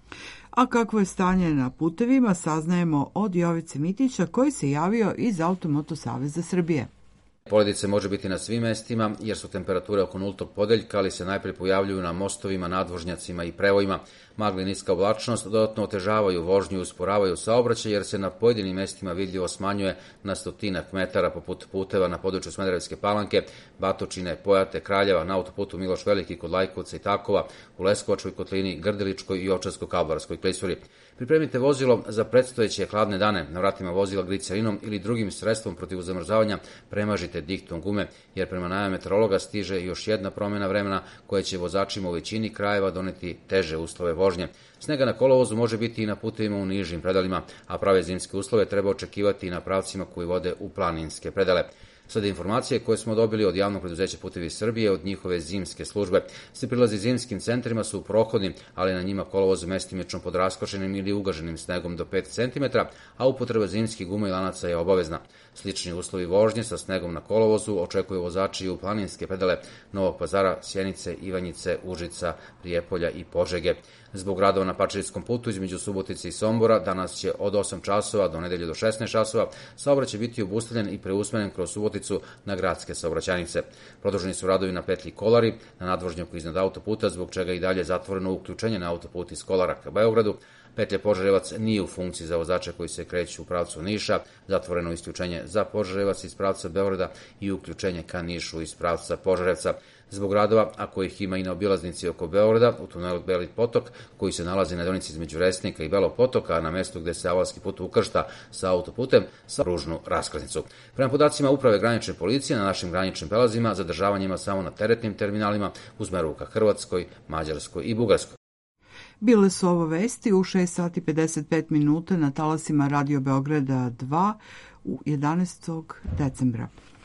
A kakvo je stanje na putevima saznajemo od Jovice Mitića koji se javio iz Automoto Saveza Srbije. Poledice može biti na svim mestima jer su temperature oko nultog podeljka, ali se najprije pojavljuju na mostovima, nadvožnjacima i prevojima. Magla i niska oblačnost dodatno otežavaju vožnju i usporavaju saobraćaj jer se na pojedinim mestima vidljivo smanjuje na stotinak metara poput puteva na području Smederevske Palanke, Batočine, Pojate, Kraljeva, na autoputu Miloš Veliki kod Lajkovca i Takova, u Leskovačkoj kotlini, Grdeličkoj i Ovčarsko-Kablarskoj klisuri. Pripremite vozilo za predstojeće hladne dane. Na vratima vozila glicerinom ili drugim sredstvom protiv zamrzavanja premažite diktom gume, jer prema najavi meteorologa stiže još jedna promjena vremena koja će vozačima u većini krajeva doneti teže uslove vožnje. Snega na kolovozu može biti i na putevima u nižim predalima, a prave zimske uslove treba očekivati i na pravcima koji vode u planinske predele. Sada informacije koje smo dobili od javnog preduzeća Putevi Srbije, od njihove zimske službe. Svi prilazi zimskim centrima su prohodni, ali na njima kolovoz mestimično pod raskošenim ili ugaženim snegom do pet centimetara, a upotreba zimskih guma i lanaca je obavezna. Slični uslovi vožnje sa snegom na kolovozu očekuju vozači i u planinske predele Novog Pazara, Sjenice, Ivanjice, Užica, Prijepolja i Požege. Zbog radova na Pačirskom putu između Subotice i Sombora danas će od osam časova do nedelje do šesnaest časova saobraćaj biti obustavljen i preusmeren kroz Suboticu na gradske saobraćajnice. Produženi su radovi na petlji Kolari, na nadvožnjaku iznad autoputa, zbog čega i dalje zatvoreno uključenje na autoput iz Kolara ka Beogradu. Petlja Požarevac nije u funkciji za vozače koji se kreću u pravcu Niša, zatvoreno isključenje za Požarevac iz pravca Beograda i uključenje ka Nišu iz pravca Požarevca. Zbog radova, a kojih ima i na obilaznici oko Beograda, u tunelu Beli potok, koji se nalazi na deonici između Resnika i Belog potoka, a na mestu gde se avalski put ukršta sa autoputem, sa pružnu raskrsnicu. Prema podacima Uprave granične policije, na našim graničnim prelazima zadržavanje ima samo na teretnim terminalima u smeru ka Hrvatskoj, Mađarskoj i Bugarskoj. Bile su ovo vesti u šest sati pedeset pet minuta na talasima Radio Beograda dva u jedanaestog decembra.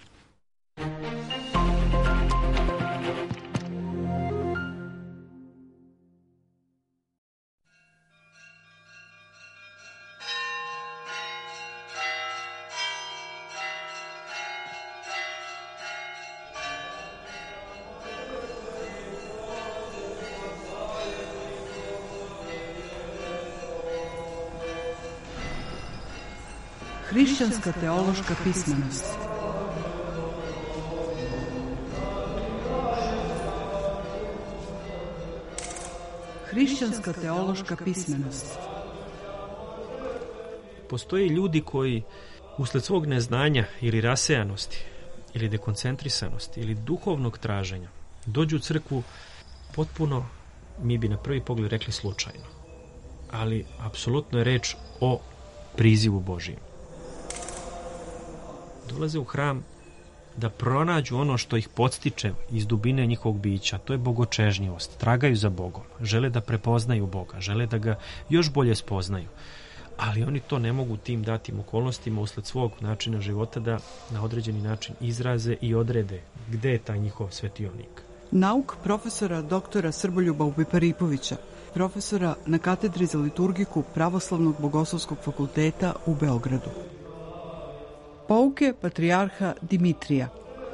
Hrišćanska teološka pismenost. Hrišćanska teološka pismenost. Postoje ljudi koji usled svog neznanja ili rasejanosti ili dekoncentrisanosti ili duhovnog traženja dođu u crkvu potpuno, mi bi na prvi pogled rekli slučajno, ali apsolutno je reč o prizivu Božijem. Dolaze u hram da pronađu ono što ih podstiče iz dubine njihovog bića, to je bogočežnjivost, tragaju za Bogom, žele da prepoznaju Boga, žele da ga još bolje spoznaju, ali oni to ne mogu tim datim okolnostima usled svog načina života da na određeni način izraze i odrede gde je taj njihov svetionik. Nauk profesora doktora Srboljuba Upiparipovića, profesora na katedri za liturgiku Pravoslavnog bogoslovskog fakulteta u Beogradu. Pouke patrijarha Dimitrija.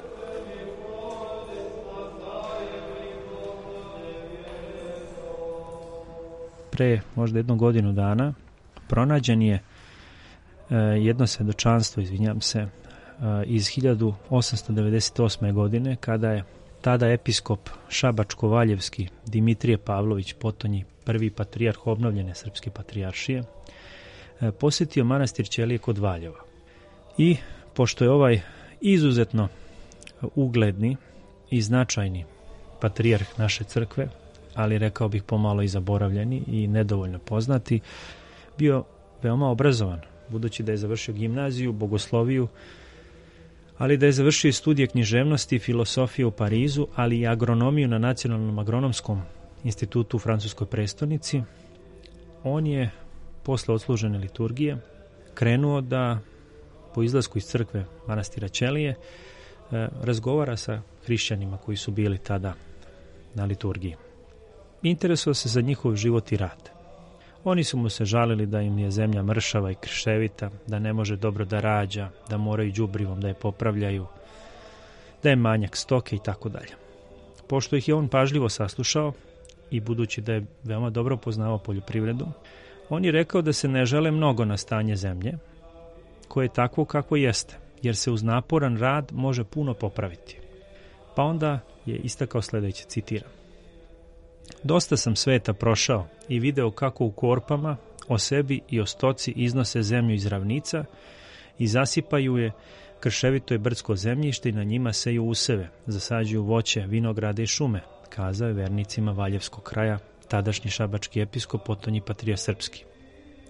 Pre možda jednu godinu dana pronađen je e, jedno svedočanstvo, izvinjam se, e, iz hiljadu osamsto devedeset osme. godine, kada je tada episkop Šabačko-Valjevski Dimitrije Pavlović Potonji, prvi patrijarh obnovljene srpske patrijaršije, e, posjetio manastir Ćelije kod Valjeva. I pošto je ovaj izuzetno ugledni i značajni patrijarh naše crkve, ali rekao bih pomalo i zaboravljeni i nedovoljno poznati, bio veoma obrazovan, budući da je završio gimnaziju, bogosloviju, ali da je završio i studije književnosti i filosofije u Parizu, ali i agronomiju na Nacionalnom agronomskom institutu u francuskoj prestonici. On je posle odslužene liturgije krenuo da po izlasku iz crkve manastira Ćelije razgovara sa hrišćanima koji su bili tada na liturgiji. Interesuo se za njihov život i rad. Oni su mu se žalili da im je zemlja mršava i krševita, da ne može dobro da rađa, da moraju đubrivom da je popravljaju, da je manjak stoke i tako dalje. Pošto ih je on pažljivo saslušao i budući da je veoma dobro poznavao poljoprivredu, on je rekao da se ne žele mnogo na stanje zemlje, koje je takvo kako jeste, jer se uz naporan rad može puno popraviti. Pa onda je istakao sledeće, citiram: dosta sam sveta prošao i video kako u korpama o sebi i o stoci iznose zemlju iz ravnica i zasipaju je krševito i brdsko zemljište i na njima seju useve, zasađuju voće, vinograde i šume, kazao je vernicima Valjevskog kraja tadašnji šabački episkop Potonji Patrijarh Srpski.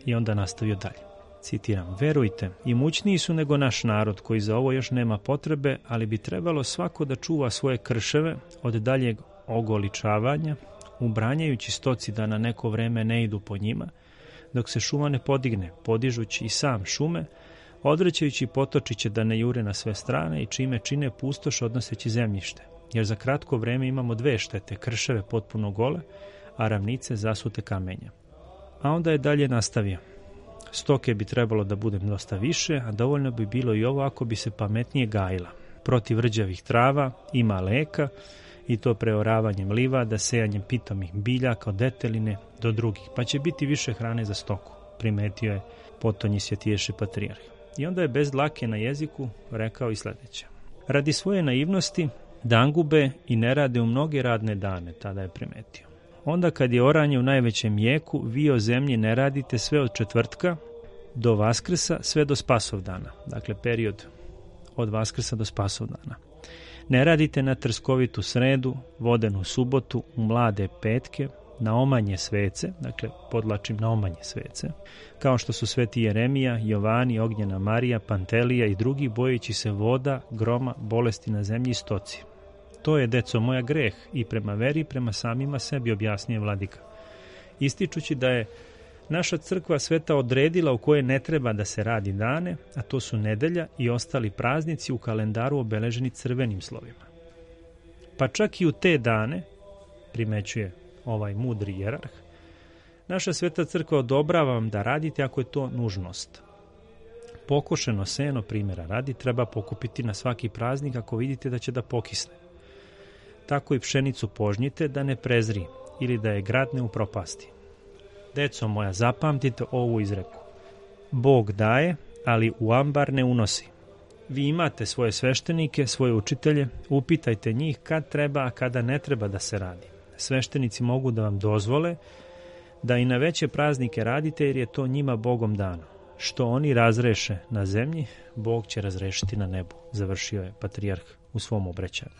I onda nastavio dalje. Citiram, verujte, imućniji su nego naš narod koji za ovo još nema potrebe, ali bi trebalo svako da čuva svoje krševe od daljeg ogoličavanja, ubranjajući stoci da na neko vreme ne idu po njima, dok se šuma ne podigne, podižući i sam šume, odvraćajući potočiće da ne jure na sve strane i čime čine pustoš odnoseći zemljište, jer za kratko vreme imamo dve štete, krševe potpuno gole, a ravnice zasute kamenja. A onda je dalje nastavio. Stoke bi trebalo da bude dosta više, a dovoljno bi bilo i ovo ako bi se pametnije gajila. Protiv rđavih trava ima leka, i to preoravanjem livada, sejanjem pitomih biljaka od deteline do drugih, pa će biti više hrane za stoku, primetio je potonji Svjetiješe patrijarh. I onda je bez dlake na jeziku rekao i sledeće. Radi svoje naivnosti, dangube i ne rade u mnoge radne dane, tada je primetio. Onda kad je oranje u najvećem jeku, vi o zemlji ne radite sve od četvrtka do Vaskrsa, sve do Spasovdana. Dakle, period od Vaskrsa do Spasovdana. Ne radite na trskovitu sredu, vodenu subotu, u mlade petke, na omanje svece, dakle, podlačim na omanje svece, kao što su sveti Jeremija, Jovani, Ognjena Marija, Pantelija i drugi, bojeći se voda, groma, bolesti na zemlji i stoci. To je, deco moja, greh i prema veri i prema samima sebi, objasnije vladika. Ističući da je naša crkva sveta odredila u koje ne treba da se radi dane, a to su nedelja i ostali praznici u kalendaru obeleženi crvenim slovima. Pa čak i u te dane, primećuje ovaj mudri jerarh, naša sveta crkva odobrava vam da radite ako je to nužnost. Pokošeno seno, primjera radi, treba pokupiti na svaki praznik ako vidite da će da pokisne. Tako i pšenicu požnjite da ne prezri ili da je grad ne upropasti. Deco moja, zapamtite ovu izreku. Bog daje, ali u ambar ne unosi. Vi imate svoje sveštenike, svoje učitelje, upitajte njih kad treba, a kada ne treba da se radi. Sveštenici mogu da vam dozvole da i na veće praznike radite, jer je to njima Bogom dano. Što oni razreše na zemlji, Bog će razrešiti na nebu, završio je patrijarh u svom obraćanju.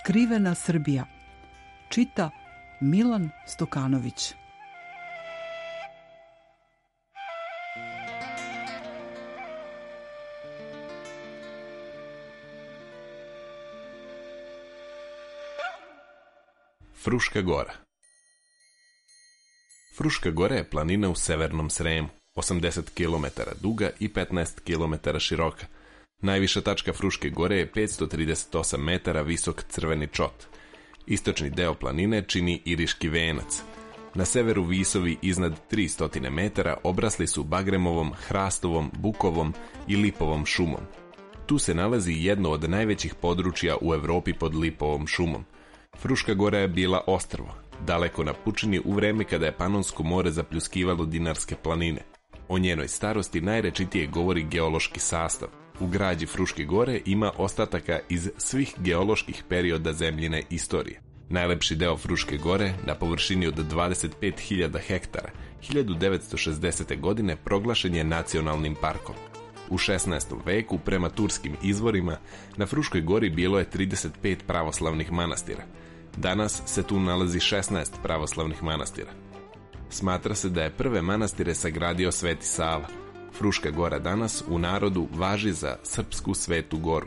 Skrivena Srbija. Čita Milan Stokanović. Fruška gora. Fruška gora je planina u severnom Sremu, osamdeset kilometara duga i petnaest kilometara široka. Najviša tačka Fruške gore je petsto trideset osam metara visok Crveni čot. Istočni deo planine čini Iriški venac. Na severu visovi iznad tristo metara obrasli su bagremovom, hrastovom, bukovom i lipovom šumom. Tu se nalazi jedno od najvećih područja u Evropi pod lipovom šumom. Fruška gora je bila ostrvo, daleko na pučini u vreme kada je Panonsko more zapljuskivalo Dinarske planine. O njenoj starosti najrečitije govori geološki sastav. U građi Fruške gore ima ostataka iz svih geoloških perioda zemljine istorije. Najlepši deo Fruške gore, na površini od dvadeset pet hiljada hektara, hiljadu devetsto šezdesete. godine proglašen je nacionalnim parkom. U šesnaestom veku, prema turskim izvorima, na Fruškoj gori bilo je trideset pet pravoslavnih manastira. Danas se tu nalazi šesnaest pravoslavnih manastira. Smatra se da je prve manastire sagradio Sveti Sava. Fruška gora danas u narodu važi za srpsku Svetu goru.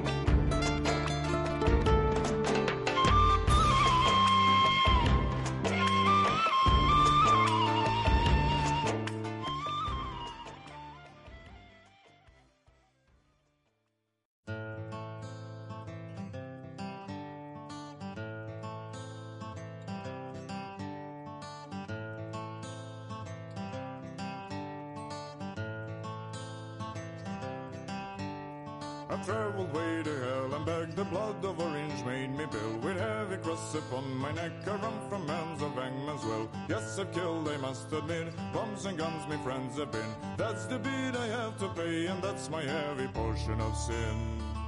I traveled way to hell and begged the blood of orange made me bill. With heavy cross upon my neck, I run from hands of hangman's well. Yes, I've killed, I must admit, bombs and guns my friends have been. That's the bid I have to pay, and that's my heavy portion of sin.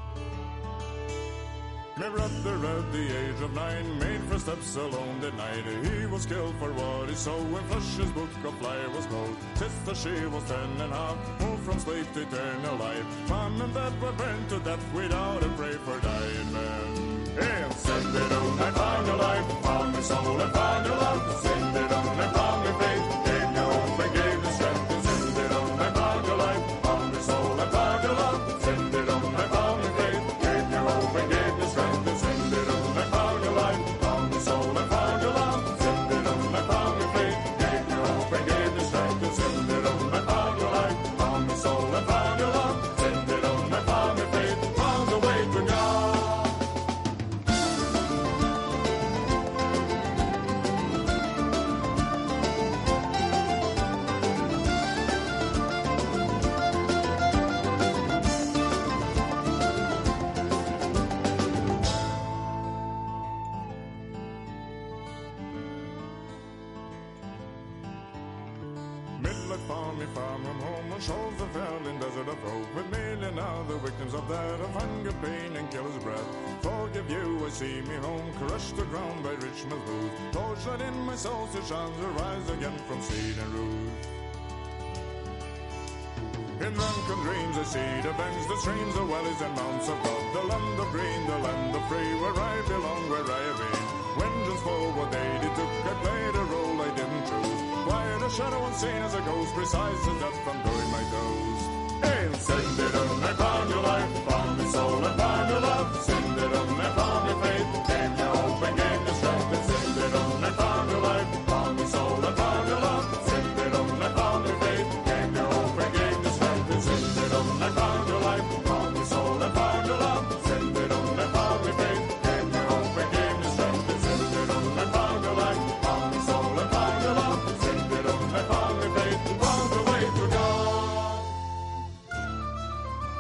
My brother at the age of nine made first steps alone that night. He was killed for what he saw when Flush's book of life was cold. Sister, she was ten and a half, moved from slave to eternal life. Mom and dad were burned to death without a prayer for dying men. And send it on, I found your life, found my soul and found your love. Send it on, I found my faith, gave me hope and gave me strength. And send it on, I found your life, found my soul and found your love. Send it on, I found my faith, gave me hope and gave me strength. See me home, crushed to ground by Richmond's booth. Tortured in my soul, to shine to rise again from seed and root. In drunken dreams I see the banks, the streams, the valleys and mountains of God. The land of green, the land of free, where I belong, where I have been. Vengeance for what they did took, I played a role I didn't choose. Quiet a shadow unseen as a ghost, precise as death from doing my toast. And send it on, I found your life, found my soul and found your love. Send it on, I found your faith, gave me hope and gave me strength. And send it on, I found your life, found my soul and found your love. Send it on, I found your faith, gave me hope and gave me strength. And send it on, I found your life, found my soul and found your love. Send it on, I found your faith, gave me hope and gave me strength. And send it on, I found your life, found my soul and found your love. Send it on, I found your faith, found the way to God.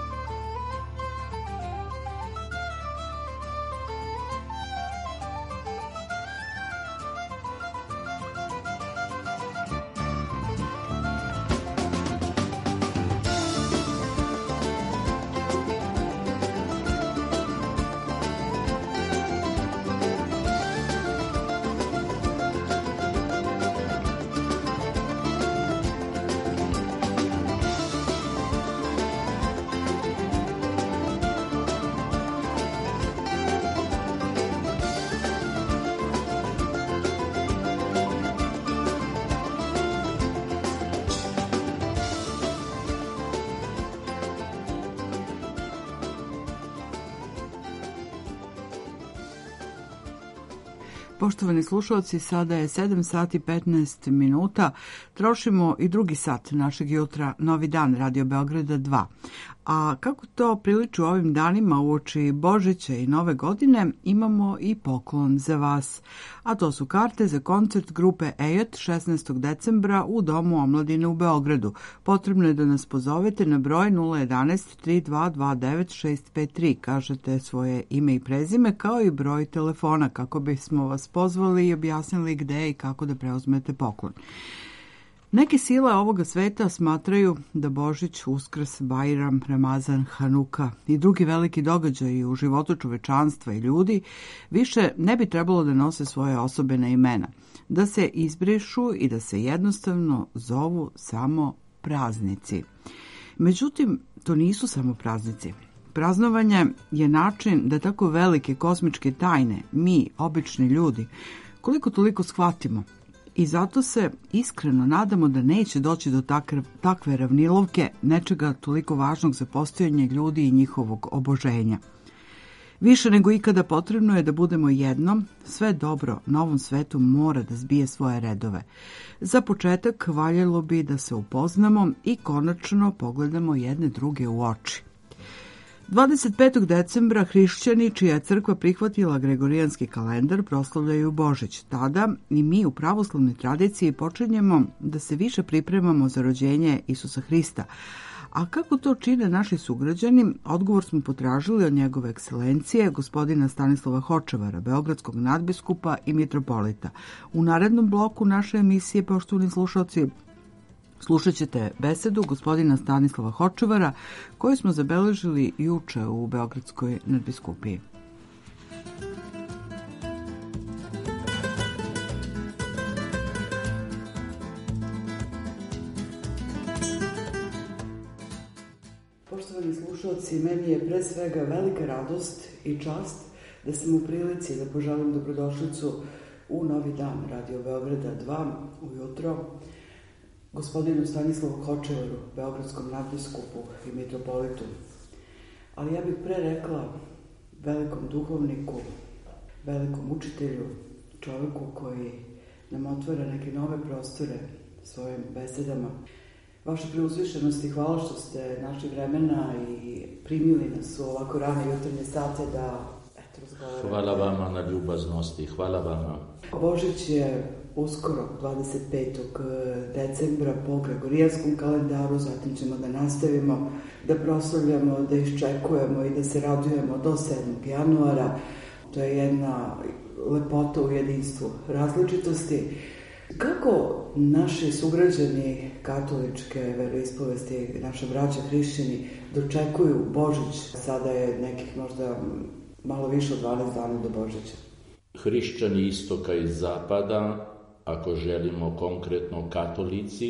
Poštovani slušalci, sada je sedam sati petnaest minuta. Trošimo i drugi sat našeg jutra, Novi dan, Radio Beograda dva. A kako to priliči u ovim danima uoči Božića i Nove godine, imamo i poklon za vas. A to su karte za koncert grupe Ejot šesnaestog decembra u Domu omladine u Beogradu. Potrebno je da nas pozovete na broj nula jedanaest tri dva dva devet šest pet tri. Kažete svoje ime i prezime kao i broj telefona kako bismo vas pozvali i objasnili gde i kako da preuzmete poklon. Neke sile ovoga sveta smatraju da Božić, Uskrs, Bajram, Ramazan, Hanuka i drugi veliki događaji u životu čovečanstva i ljudi više ne bi trebalo da nose svoje osobene imena, da se izbrišu i da se jednostavno zovu samo praznici. Međutim, to nisu samo praznici. Praznovanje je način da tako velike kosmičke tajne mi, obični ljudi, koliko toliko shvatimo. I zato se iskreno nadamo da neće doći do takve, takve ravnilovke, nečega toliko važnog za postojanje ljudi i njihovog oboženja. Više nego ikada potrebno je da budemo jedno, sve dobro na ovom svetu mora da zbije svoje redove. Za početak valjalo bi da se upoznamo i konačno pogledamo jedne druge u oči. dvadeset petog decembra hrišćani, čija je crkva prihvatila gregorijanski kalendar, proslavljaju Božić. Tada i mi u pravoslavnoj tradiciji počinjemo da se više pripremamo za rođenje Isusa Hrista. A kako to čine naši sugrađani, odgovor smo potražili od njegove ekscelencije, gospodina Stanislava Hočevara, beogradskog nadbiskupa i mitropolita. U narednom bloku naše emisije, poštovani slušalci, slušat ćete besedu gospodina Stanislava Hočevara koju smo zabeležili juče u Beogradskoj nadbiskupiji. Poštovani slušalci, meni je pre svega velika radost i čast da sam u prilici da poželim dobrodošlicu u Novi dan Radio Beograda dva ujutro gospodinu Stanislavu Hočevaru, beogradskom nadbiskupu i mitropolitu. Ali ja bih pre rekla velikom duhovniku, velikom učitelju, čoveku koji nam otvara neke nove prostore svojim besedama. Vaše preuzvišenosti, hvala što ste našli vremena i primili nas u ovako rane jutarnje sate da eto, razgovaramo. Hvala vama na ljubaznosti, hvala vama. Božić je uskoro, dvadeset petog decembra po gregorijanskom kalendaru, zatim ćemo da nastavimo da proslavljamo, da iščekujemo i da se radujemo do sedmog januara. To je jedna lepota u jedinstvu različitosti. Kako naši sugrađani katoličke veroispovesti, naša braća hrišćani, dočekuju Božić? Sada je nekih možda malo više od dvanaest dana do Božića. Hrišćani istoka i zapada, ako želimo konkretno katolici,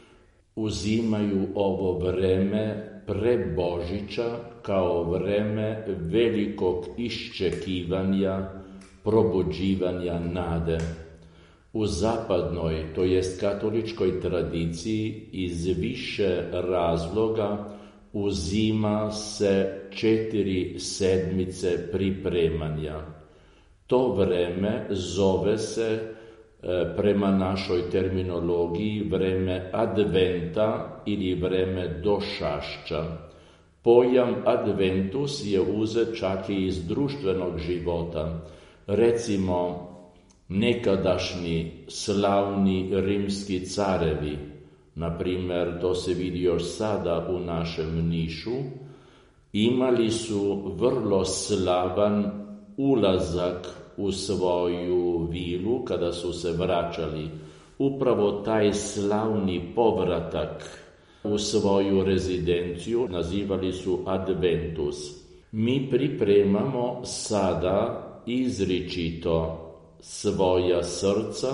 uzimaju ovo vreme pre Božića kao vreme velikog iščekivanja, probuđivanja nade. U zapadnoj, to jest katoličkoj tradiciji, iz više razloga uzima se četiri sedmice pripremanja. To vreme zove se, prema našoj terminologiji, vreme adventa ili vreme došašća. Pojam adventus je uzet čak i iz društvenog života. Recimo, nekadašnji slavni rimski carevi, na primjer, to se vidi još sada u našem Nišu, imali su vrlo slavan ulazak u svoju vilu kada su se vraćali. Upravo taj slavni povratak u svoju rezidenciju nazivali su adventus. Mi pripremamo sada izričito svoja srca,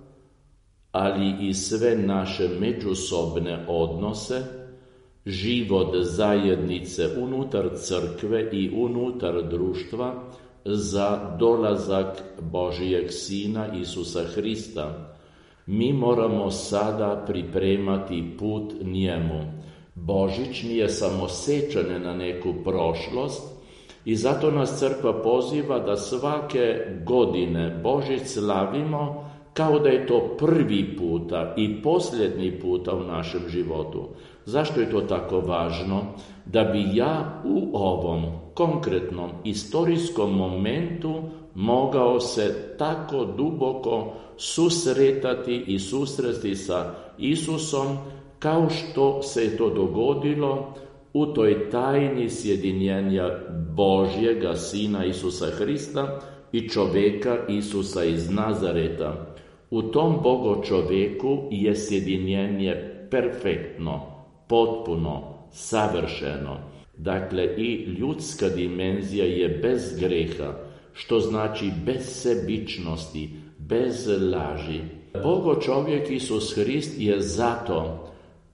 ali i sve naše međusobne odnose, život zajednice unutar crkve i unutar društva za dolazak Božijeg Sina Isusa Hrista. Mi moramo sada pripremati put njemu. Božić nije samo sećanje na neku prošlost, I zato nas crkva poziva da svake godine Božić slavimo kao da je to prvi puta i posljednji puta u našem životu. Zašto je to tako važno? Da bi ja u ovom konkretnom istorijskom momentu mogao se tako duboko susretati i susresti sa Isusom kao što se je to dogodilo u toj tajni sjedinjenja Božjega Sina Isusa Hrista i čovjeka Isusa iz Nazareta. U tom Bogo čovjeku je sjedinjenje perfektno, potpuno, savršeno. Dakle, i ljudska dimenzija je bez greha, što znači bez sebičnosti, bez laži. Bogo čovjek Isus Hrist je zato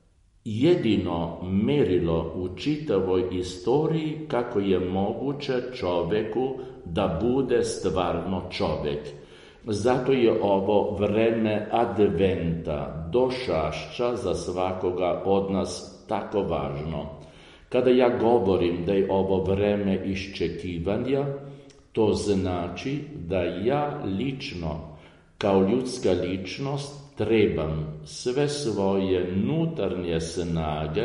jedino merilo u čitavoj istoriji kako je moguće čovjeku da bude stvarno čovjek. Zato je ovo vreme adventa, došašća za svakoga od nas tako važno. Kada ja govorim da je ovo vreme iščekivanja, to znači da ja lično, kao ljudska ličnost, trebam sve svoje nutarnje snage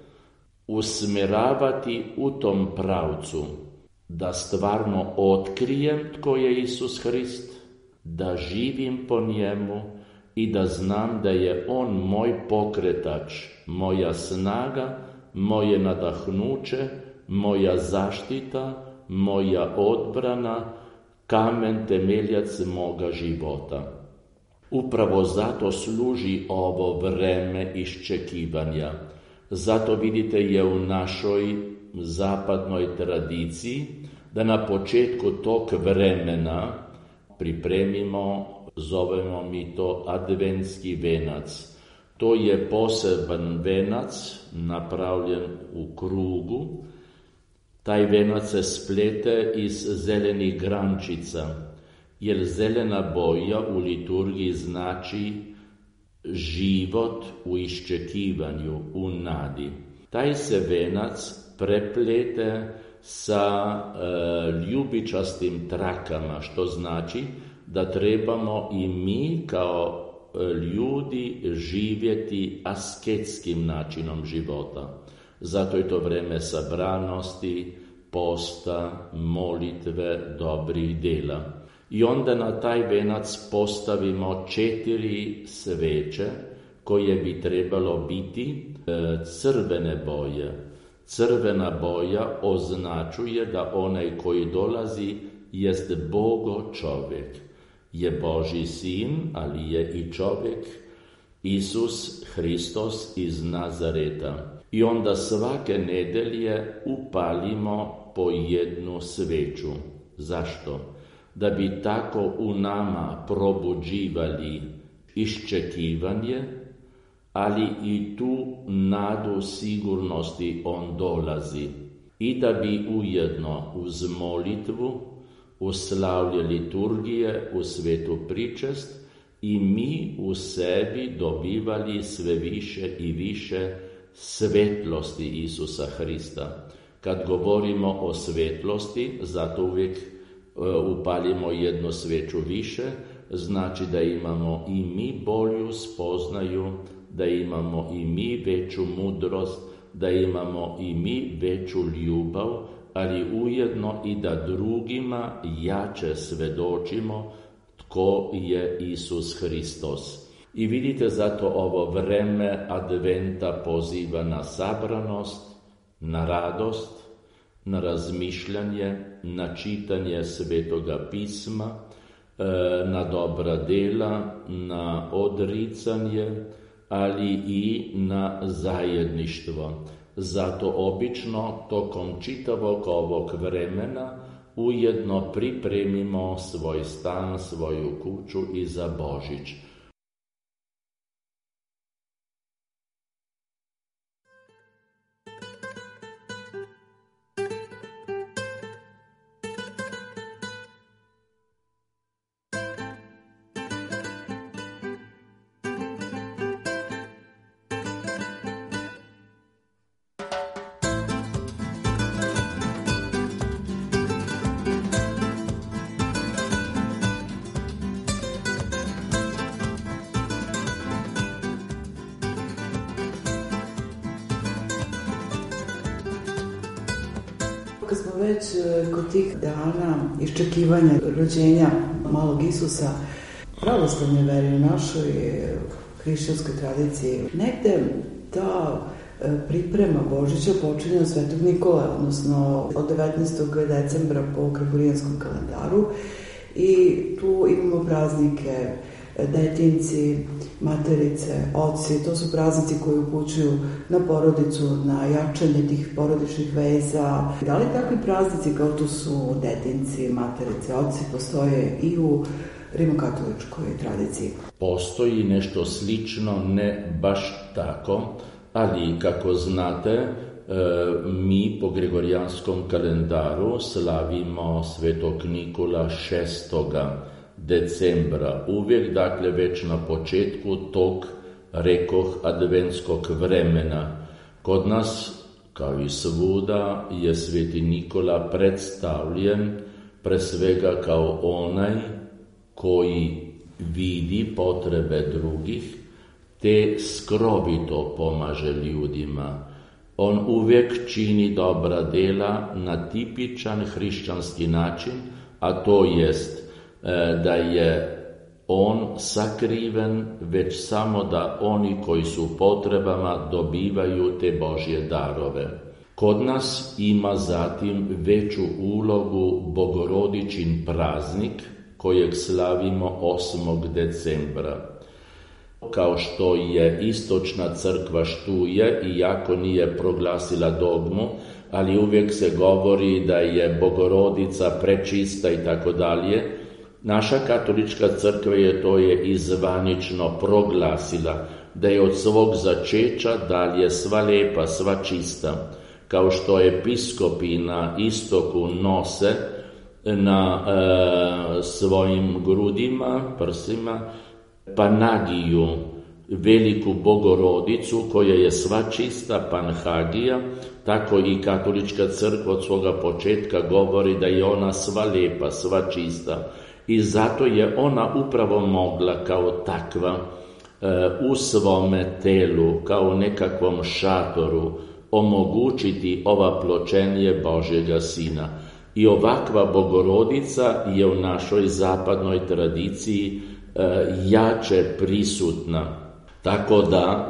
usmjeravati u tom pravcu, da stvarno otkrijem tko je Isus Hrist, da živim po njemu i da znam da je on moj pokretač, moja snaga, moje nadahnuće, moja zaštita, moja odbrana, kamen temeljac moga života. Upravo zato služi ovo vreme iščekivanja. Zato vidite je u našoj zapadnoj tradiciji da na početku tog vremena pripremimo, zovemo mi to adventski venac. To je poseban venac napravljen u krugu. Taj venac se splete iz zelenih grančica, jer zelena boja u liturgiji znači život u iščekivanju, u nadi. Taj se venac preplete sa e, ljubičastim trakama, što znači da trebamo i mi kao ljudi živjeti asketskim načinom života. Zato je to vreme sabranosti, posta, molitve, dobrih dela. I onda na taj venac postavimo četiri sveće koje bi trebalo biti e, crvene boje. Crvena boja označuje da onaj koji dolazi jest Bogo čovjek. Je Božji sin, ali je i čovjek, Isus Hristos iz Nazareta. I onda svake nedelje upalimo po jednu sveću. Zašto? Da bi tako u nama probuđivali iščekivanje, ali i tu nadu sigurnosti on dolazi. I da bi ujedno uz molitvu, uz slavlje liturgije, u svetu pričest i mi u sebi dobivali sve više i više svetlosti Isusa Hrista. Kad govorimo o svetlosti, zato uvijek uh, upalimo jednu sveću više, znači da imamo i mi bolju spoznaju, da imamo i mi veću mudrost, da imamo i mi veću ljubav, ali ujedno i da drugima jače svedočimo tko je Isus Hristos. I vidite, zato ovo vreme adventa poziva na sabranost, na radost, na razmišljanje, na čitanje Svetoga pisma, na dobra dela, na odricanje, ali i na zajedništvo. Zato obično tokom čitavog ovog vremena ujedno pripremimo svoj stan, svoju kuću i za Božić. Kad smo već kod tih dana iščekivanja rođenja malog Isusa, pravoslavne vere u našoj hrišćanskoj tradiciji, negde ta priprema Božića počinje od Svetog Nikole, odnosno od devetnaestog decembra po gregorijanskom kalendaru, i tu imamo praznike detinci, materice, oci. To su praznici koji upućuju na porodicu, na jačanje tih porodičnih veza. Da li takvi praznici kao to su detinci, materice, oci postoje i u rimokatoličkoj tradiciji? Postoji nešto slično, ne baš tako, ali kako znate, mi po gregorijanskom kalendaru slavimo Svetog Nikola šestoga decembra, uvijek, dakle, već na početku tog, rekoh, adventskog vremena. Kod nas, kao i svuda, je Sveti Nikola predstavljen pre svega kao onaj koji vidi potrebe drugih, te skrovito pomaže ljudima. On uvijek čini dobra dela na tipičan hrišćanski način, a to jest da je on sakriven već samo da oni koji su u potrebama dobivaju te Božje darove. Kod nas ima zatim veću ulogu Bogorodičin praznik kojeg slavimo osmog decembra. Kao što je istočna crkva štuje, iako nije proglasila dogmu, ali uvijek se govori da je Bogorodica prečista i tako dalje, naša katolička crkva je to je i zvanično proglasila, da je od svog začeća dalje sva lepa, sva čista, kao što episkopi na istoku nose na e, svojim grudima, prsima, Panagiju, veliku Bogorodicu koja je sva čista, Panhagija, tako i katolička crkva od svoga početka govori da je ona sva lepa, sva čista. I zato je ona upravo mogla kao takva u svome telu, kao nekakvom šatoru, omogućiti ova pločenje Božjega Sina. I ovakva Bogorodica je u našoj zapadnoj tradiciji jače prisutna. Tako da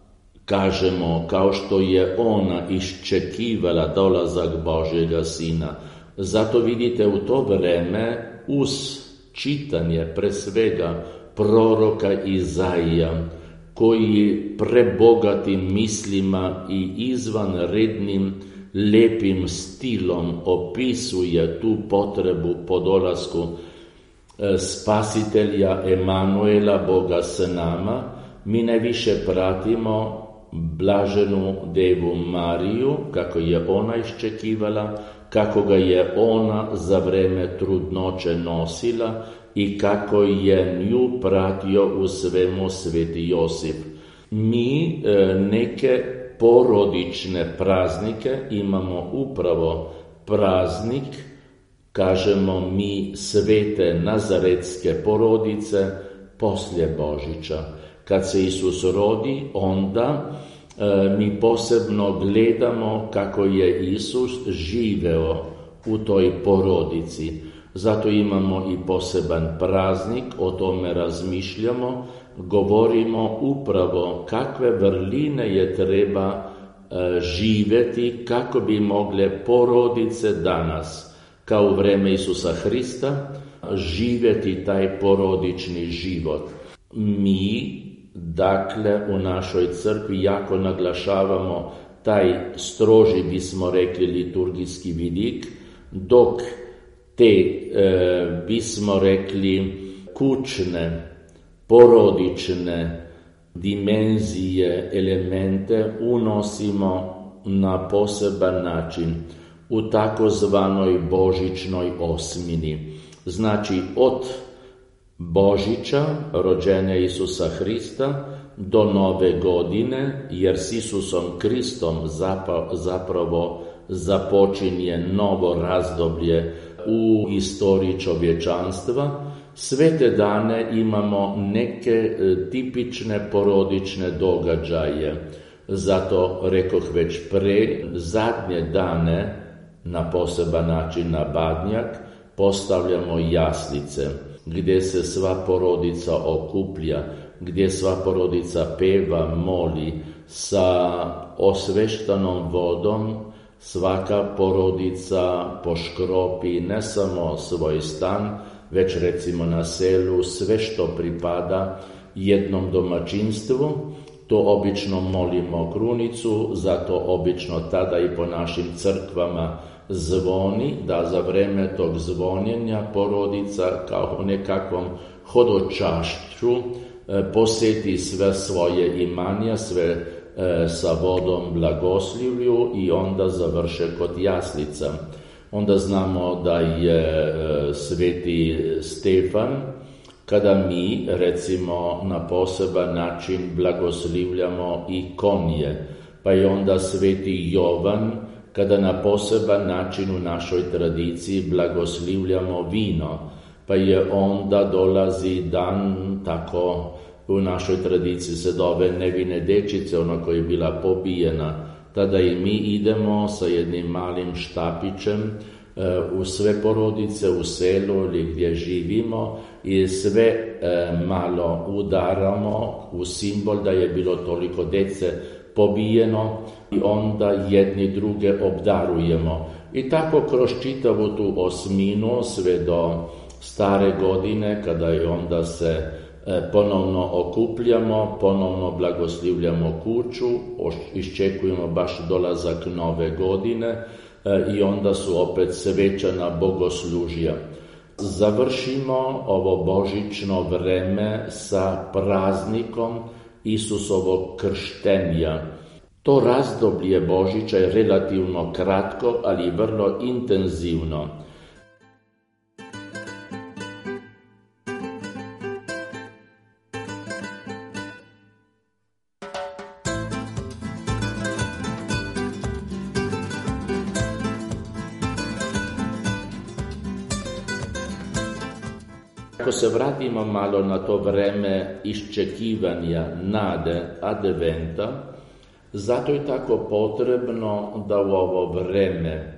kažemo, kao što je ona iščekivala dolazak Božjega Sina. Zato vidite u to vreme uz čitanje pre svega proroka Izaija, koji prebogatim mislima i izvanrednim lepim stilom opisuje tu potrebu po dolasku Spasitelja Emanuela, Boga s nama, mi najviše pratimo blaženu Devu Mariju, kako je ona iščekivala, kako ga je ona za vreme trudnoće nosila i kako je nju pratio u svemu Sveti Josip. Mi e, neke porodične praznike imamo upravo praznik, kažemo mi, Svete Nazaretske porodice poslije Božića. Kad se Isus rodi, onda e, mi posebno gledamo kako je Isus živeo u toj porodici. Zato imamo i poseban praznik, o tome razmišljamo, govorimo upravo kakve vrline je treba e, živeti kako bi mogle porodice danas, kao u vreme Isusa Hrista, živjeti taj porodični život. Mi, dakle, u našoj crkvi jako naglašavamo taj stroži, bismo rekli, liturgijski vidik, dok te, e, bismo rekli, kućne, porodične dimenzije, elemente unosimo na poseban način u takozvanoj božićnoj osmini. Znači, od Božića, rođenja Isusa Hrista, do Nove godine, jer s Isusom Kristom zapravo započinje novo razdoblje u istoriji čovječanstva, sve te dane imamo neke tipične porodične događaje. Zato, rekoh već pre, zadnje dane na poseban način na Badnjak, postavljamo jaslice, gdje se sva porodica okuplja, gdje sva porodica peva, moli, sa osveštanom vodom. Svaka porodica poškropi ne samo svoj stan, već recimo na selu sve što pripada jednom domaćinstvu. To obično molimo krunicu, zato obično tada i po našim crkvama zvoni, da za vreme tog zvonjenja porodica kao u nekakvom hodočašću posjeti sve svoje imanja, sve sa vodom blagoslivlju i onda završe kod jaslica. Onda znamo da je sveti Stefan, kada mi recimo na poseban način blagoslivljamo i konje, pa i onda sveti Jovan, kada na poseban način u našoj tradiciji blagoslivljamo vino, pa je onda dolazi dan tako u našoj tradiciji se zove nevine dečice, ona koja je bila pobijena. Tada i mi idemo sa jednim malim štapićem u sve porodice u selu ili gdje živimo i sve malo udaramo u simbol da je bilo toliko dece pobijeno i onda jedni druge obdarujemo. I tako kroz čitavu tu osminu sve do stare godine, kada je onda se ponovno okupljamo, ponovno blagoslivljamo kuću, iščekujemo baš dolazak nove godine i onda su opet svečana bogoslužja. Završimo ovo božićno vreme sa praznikom Isusovog krštenja. To razdoblje Božića je relativno kratko, ali vrlo intenzivno. Ako se vratimo malo na to vreme iščekivanja, nade, adventa, zato je tako potrebno da u ovo vreme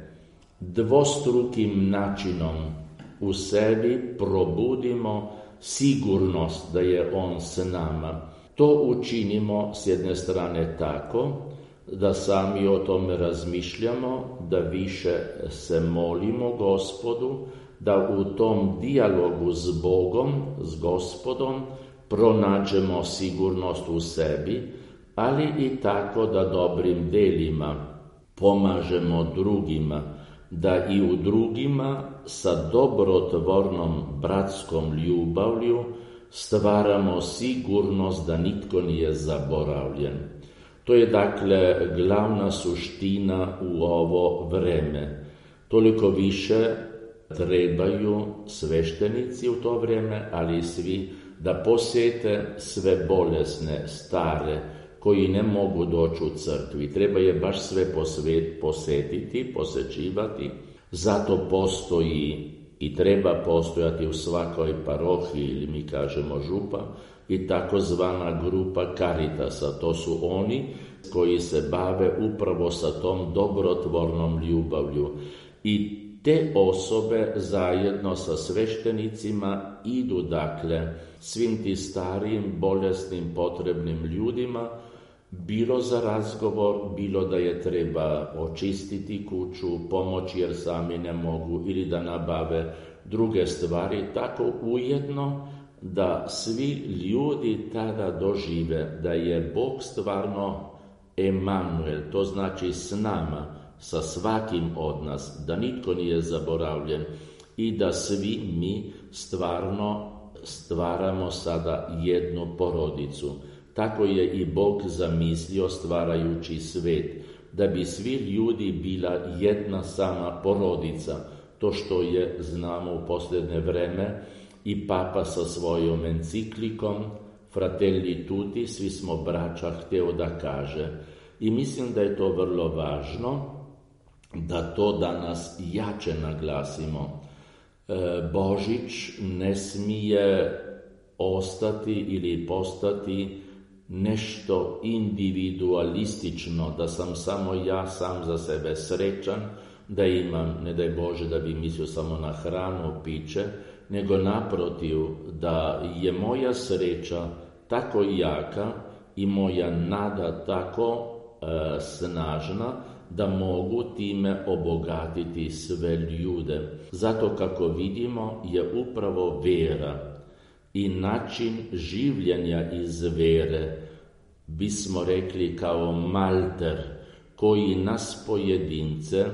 dvostrukim načinom u sebi probudimo sigurnost da je On s nama. To učinimo s jedne strane tako da sami o tome razmišljamo, da više se molimo Gospodu, da u tom dijalogu s Bogom, s Gospodom, pronađemo sigurnost u sebi, ali i tako da dobrim delima pomažemo drugima, da i u drugima sa dobrotvornom bratskom ljubavlju stvaramo sigurnost da nitko nije zaboravljen. To je dakle glavna suština u ovo vreme. Toliko više trebaju sveštenici u to vrijeme, ali i svi da posjete sve bolesne, stare, koji ne mogu doći u crkvi. Treba je baš sve posjetiti, posjećivati. Zato postoji i treba postojati u svakoj parohiji, ili mi kažemo župa, i takozvana grupa Caritasa. To su oni koji se bave upravo sa tom dobrotvornom ljubavlju. I te osobe zajedno sa sveštenicima idu dakle svim ti starijim, bolesnim, potrebnim ljudima, bilo za razgovor, bilo da je treba očistiti kuću, pomoći jer sami ne mogu ili da nabave druge stvari, tako ujedno da svi ljudi tada dožive da je Bog stvarno Emanuel, to znači s nama, sa svakim od nas, da nitko nije zaboravljen i da svi mi stvarno stvaramo sada jednu porodicu. Tako je i Bog zamislio stvarajući svet, da bi svi ljudi bila jedna sama porodica. To što je, znamo u posljednje vreme, i Papa sa svojom enciklikom Fratelli tutti, svi smo braća, hteo da kaže. I mislim da je to vrlo važno, da to danas jače naglasimo. E, Božić ne smije ostati ili postati nešto individualistično, da sam samo ja sam za sebe srećan, da imam, ne daj Bože da bi mislio samo na hranu, piće, nego naprotiv da je moja sreća tako jaka i moja nada tako e, snažna da mogu time obogatiti sve ljude. Zato kako vidimo je upravo vera i način življenja iz vere, bismo rekli kao malter, koji nas pojedince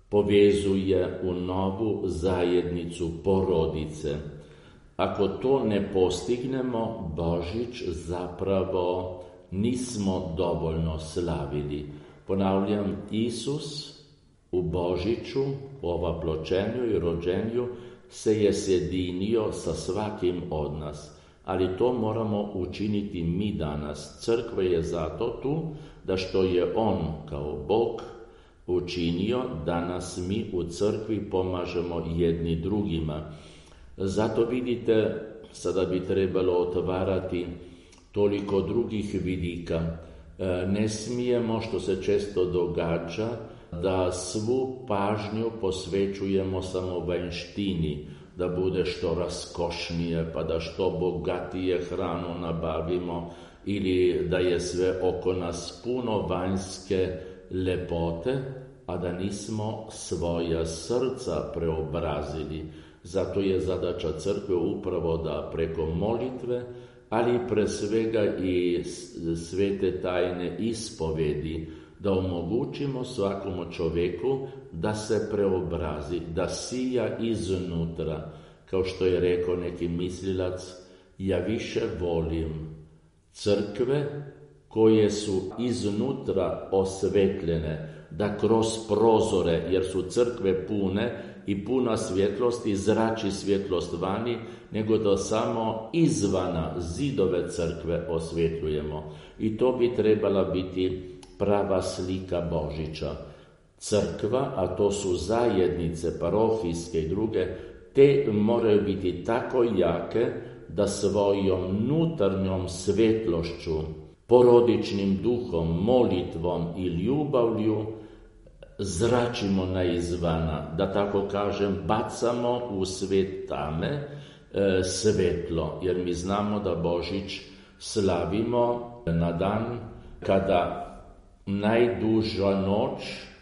povezuje u novu zajednicu porodice. Ako to ne postignemo, Božić zapravo nismo dovoljno slavili. Ponavljam, Isus u Božiću, u ovapločenju i rođenju, se je sjedinio sa svakim od nas. Ali to moramo učiniti mi danas. Crkva je zato tu da što je On kao Bog učinio, danas mi u crkvi pomažemo jedni drugima. Zato vidite, sada bi trebalo otvarati toliko drugih vidika. Ne smijemo, što se često događa, da svu pažnju posvećujemo samo vanjštini, da bude što raskošnije, pa da što bogatije hranu nabavimo ili da je sve oko nas puno vanjske lepote, a da nismo svoja srca preobrazili. Zato je zadaća crkve upravo da preko molitve, ali pre svega i svete tajne ispovedi, da omogućimo svakom čovjeku da se preobrazi, da sija iznutra. Kao što je rekao neki mislilac, ja više volim crkve koje su iznutra osvetljene, da kroz prozore, jer su crkve pune i puna svjetlosti, zrači svjetlost vani, nego da samo izvana zidove crkve osvjetljujemo. I to bi trebala biti prava slika Božića. Crkva, a to su zajednice parohijske i druge, te moraju biti tako jake da svojom nutarnjom svjetlošću, porodičnim duhom, molitvom i ljubavlju zračimo na izvana, da tako kažem, bacamo u svet tame e, svetlo, jer mi znamo da Božić slavimo na dan kada najduža noć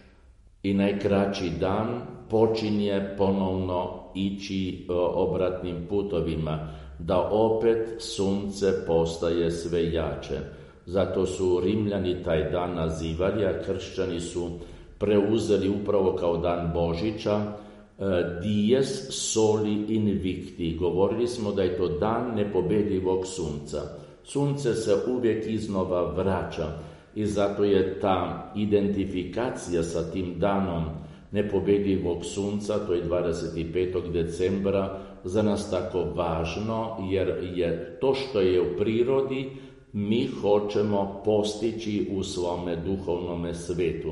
i najkraći dan počinje ponovno ići obratnim putovima, da opet sunce postaje sve jače. Zato su Rimljani taj dan nazivali, a kršćani su preuzeli upravo kao dan Božića dies soli invicti. Govorili smo da je to dan nepobjedljivog sunca. Sunce se uvijek iznova vraća i zato je ta identifikacija sa tim danom nepobjedljivog sunca, to je dvadeset petog decembra, za nas tako važno, jer je to što je u prirodi mi hoćemo postići u svome duhovnome svetu.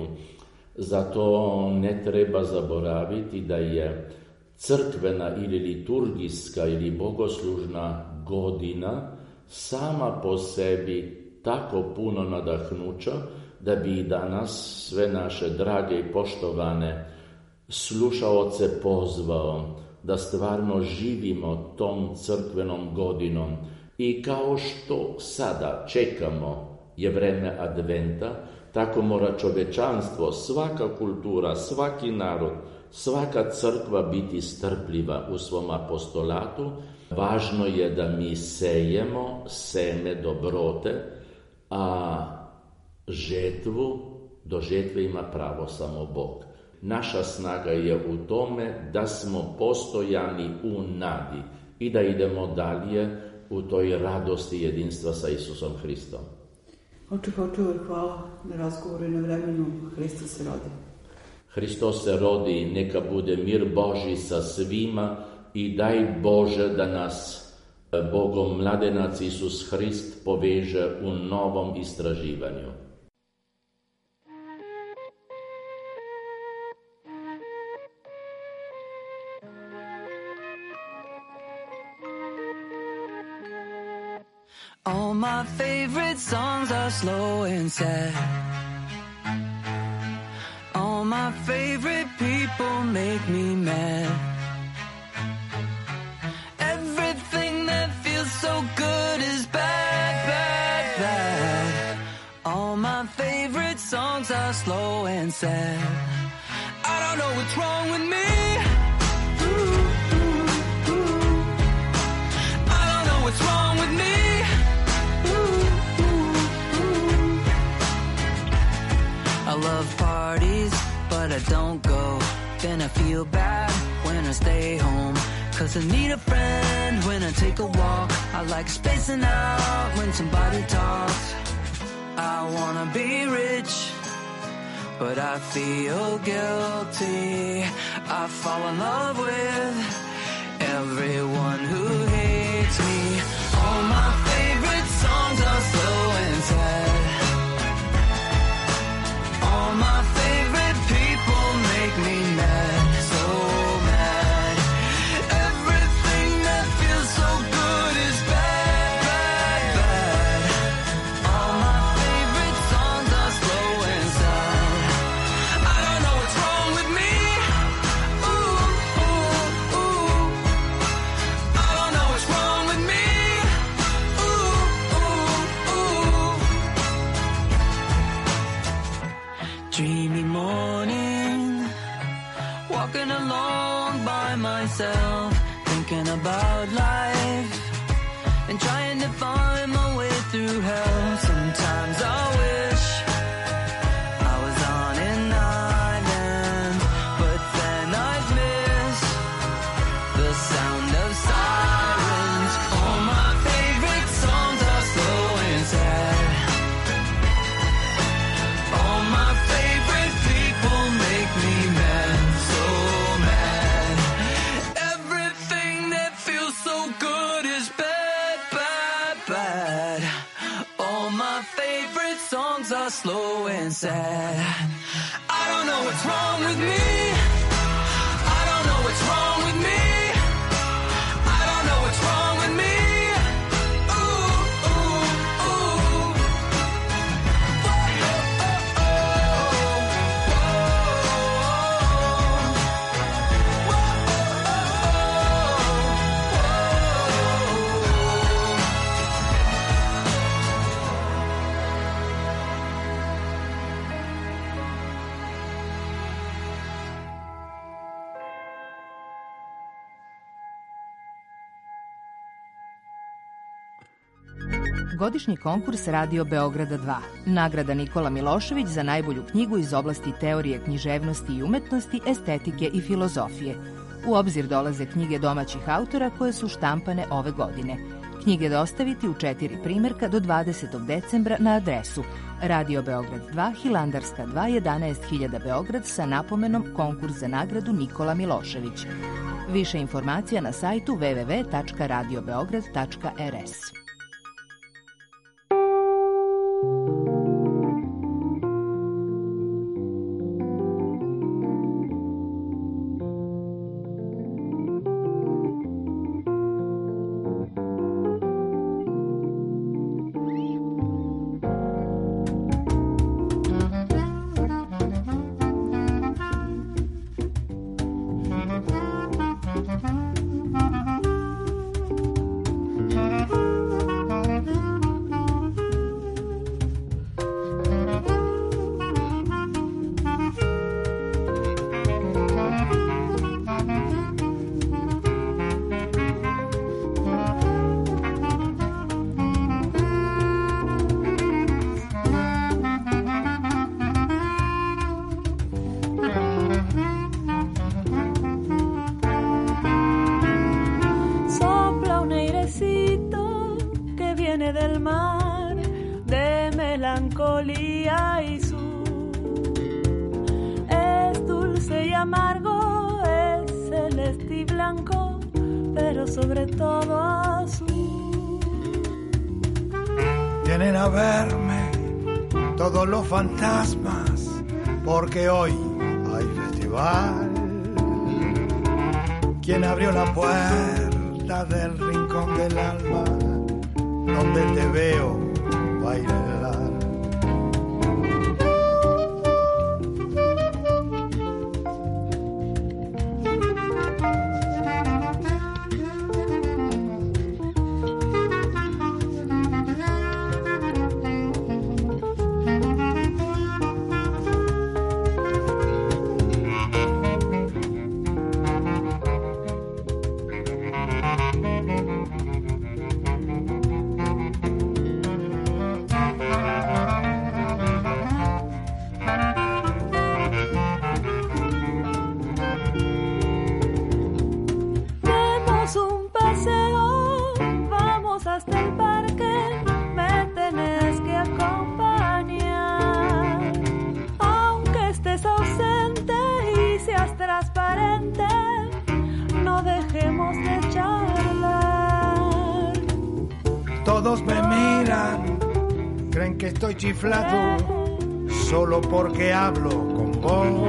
Zato ne treba zaboraviti da je crkvena ili liturgijska ili bogoslužna godina sama po sebi tako puno nadahnuća da bi danas sve naše drage i poštovane slušaoce pozvao da stvarno živimo tom crkvenom godinom. I kao što sada čekamo je vreme adventa, tako mora čovečanstvo, svaka kultura, svaki narod, svaka crkva biti strpljiva u svom apostolatu. Važno je da mi sejemo seme dobrote, a žetvu, do žetve ima pravo samo Bog. Naša snaga je u tome da smo postojani u nadi i da idemo dalje u toj radosti jedinstva sa Isusom Hristom. Oče Hočevar, hvala na razgovoru i na vremenu. Hristos se rodi. Hristos se rodi, neka bude mir Božji sa svima i daj Bože da nas Bogom mladenac Isus Hrist poveže u novom istraživanju. All my favorite songs are slow and sad. All my favorite people make me mad. Everything that feels so good is bad, bad, bad. All my favorite songs are slow and sad. I don't know what's wrong with me. Ooh, ooh, ooh. I don't know what's wrong with me. Ooh, ooh, ooh. I love parties, but I don't go. Then I feel bad when I stay home. Cause I need a friend when I take a walk. I like spacing out when somebody talks. I wanna be rich, but I feel guilty. I fall in love with everyone who hates me. All my favorite songs are slow and sad. All my favorite people make me mad, so mad. Everything that feels so good is bad, bad, bad. All my favorite songs are slow and sad. I don't know what's wrong with me. Ooh, ooh, ooh. I don't know what's wrong with me. Ooh, ooh, ooh. Dreamy morning, walking along by myself, thinking about life and trying to find my way through hell. Sometimes I wish I was on an island, but then I'd miss the sound of sirens. All my favorite songs are slow and sad. All my favorite people make me mad, so mad. Everything that feels so good is bad, bad, bad. All my favorite songs are slow and sad. I don't know what's wrong with me. I don't know what's wrong with me. I don't know what's wrong with me. Ooh, ooh, ooh. Godišnji konkurs Radio Beograda dva. Nagrada Nikola Milošević za najbolju knjigu iz oblasti teorije književnosti i umetnosti, estetike i filozofije. U obzir dolaze knjige domaćih autora koje su štampane ove godine. Knjige dostaviti u četiri primerka do dvadesetog decembra na adresu Radio Beograd dva, Hilandarska dva, jedanaest hiljada Beograd sa napomenom konkurs za nagradu Nikola Milošević. Više informacija na sajtu w w w tačka radio beograd tačka r s. Fantasmas, porque hoy hay festival. ¿Quién abrió la puerta del rincón del alma donde te veo bailar? Todos me miran, creen que estoy chiflado solo porque hablo con vos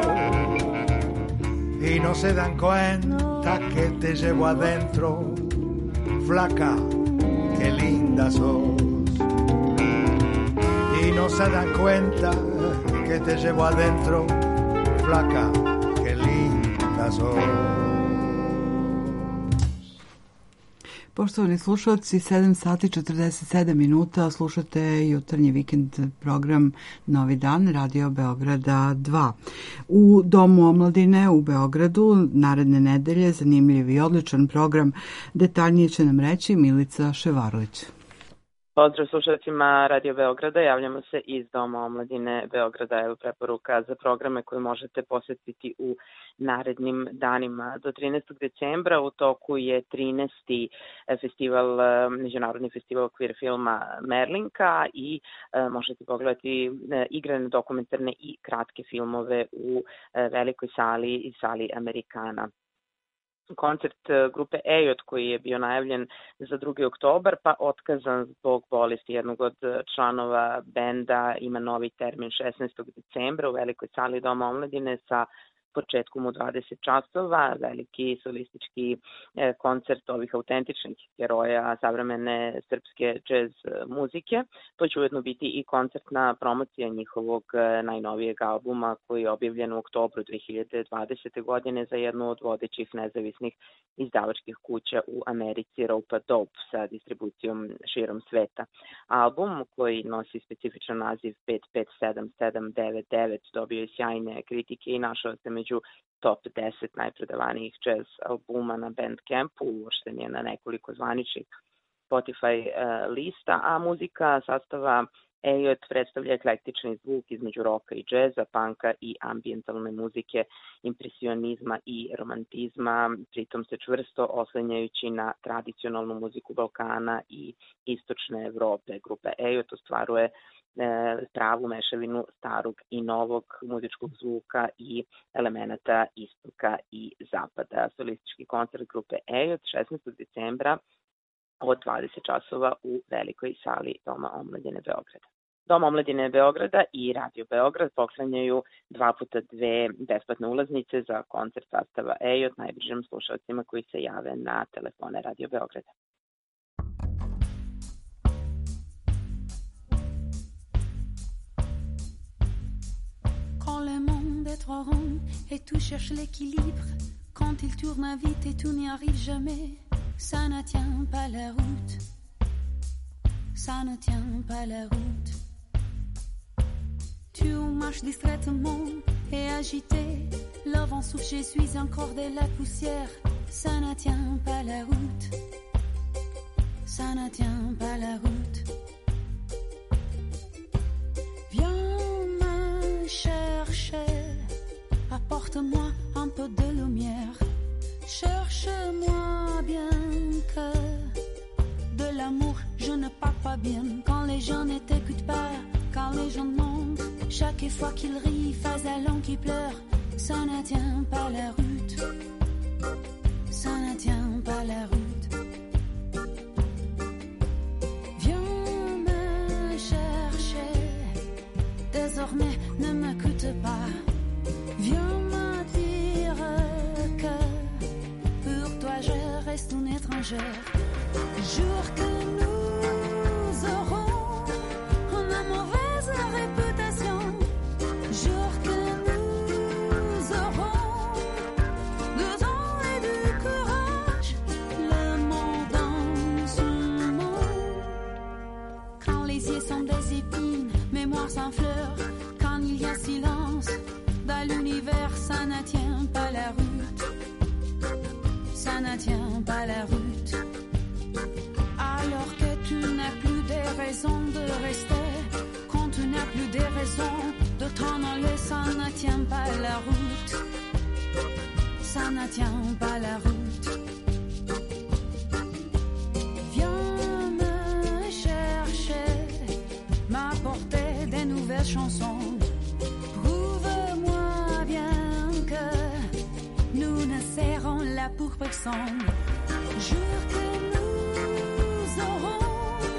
y no se dan cuenta que te llevo adentro, flaca, qué linda sos. Y no se dan cuenta que te llevo adentro, flaca, qué linda sos. Poštovani slušalci, sedam sati četrdeset sedam minuta, slušate jutarnji vikend program Novi dan, Radio Beograda dva. U Domu omladine u Beogradu naredne nedelje zanimljiv i odličan program, detaljnije će nam reći Milica Ševarlić. Pozdrav slušalcima Radio Beograda, javljamo se iz Doma omladine Beograda. Evo preporuka za programe koje možete posetiti u narednim danima. Do trinaestog decembra u toku je trinaesti festival, međunarodni festival kvir filma Merlinka i možete pogledati igrane dokumentarne i kratke filmove u velikoj sali i sali Amerikana. Koncert grupe Ejot koji je bio najavljen za drugi oktobar pa otkazan zbog bolesti jednog od članova benda ima novi termin šesnaestog decembra u velikoj sali Doma omladine sa početkom u dvadeset časova, veliki solistički koncert ovih autentičnih heroja savremene srpske džez muzike. To će ujedno biti i koncertna promocija njihovog najnovijeg albuma koji je objavljen u oktobru dve hiljade dvadesete. godine za jednu od vodećih nezavisnih izdavačkih kuća u Americi, Rope Dope, sa distribucijom širom sveta. Album koji nosi specifičan naziv pet pet sedam sedam devet devet dobio je sjajne kritike i našao se među top deset najprodavanijih jazz albuma na Bandcampu, uvršten je na nekoliko zvaničnih Spotify uh, lista, a muzika sastava Ejot predstavlja eklektični zvuk između roka i džeza, panka i ambijentalne muzike, impresionizma i romantizma, pritom se čvrsto oslanjajući na tradicionalnu muziku Balkana i istočne Evrope. Grupa Ejot ostvaruje pravu mešavinu starog i novog muzičkog zvuka i elemenata istoka i zapada. Solistički koncert grupe Ejot šesnaestog decembra od dvadeset časova u velikoj sali Doma omladine Beograda. Dom omladine Beograda i Radio Beograd poklanjaju dva puta dve besplatne ulaznice za koncert sastava Ejot najbližim slušalcima koji se jave na telefone Radio Beograda. Quand le monde est trop rond et tout cherche l'équilibre, quand il tourne vite et tout n'y arrive jamais, ça ne tient pas la route, ça ne tient pas la route. Tu marches distraitement et agité, le vent souffle, je suis encore de la poussière, ça ne tient pas la route, ça ne tient pas la route. Chercher, apporte-moi un peu de lumière. Cherche-moi bien que de l'amour je ne parle pas bien. Quand les gens ne t'écoutent pas, quand les gens mentent, chaque fois qu'ils rient, face à l'homme qui pleure, ça ne tient pas la route, ça ne tient pas la route. Viens me chercher, désormais ne m'écoute pas. Viens me dire que pour toi je reste une étrangère. Jure que nous aurons une mauvaise réputation. Jure que nous aurons du temps et du courage. Le monde dans ce monde. Quand les yeux sont des épines, mémoire sans fleurs. Quand il y a silence dans l'univers, ça ne tient pas la route, ça ne tient pas la route. Alors que tu n'as plus de raisons de rester, quand tu n'as plus de raisons de t'en aller, ça ne tient pas la route, ça ne tient pas la route. Viens me chercher, m'apporter des nouvelles chansons. Prouve-moi bien que nous ne serons là pour personne. Jure que nous aurons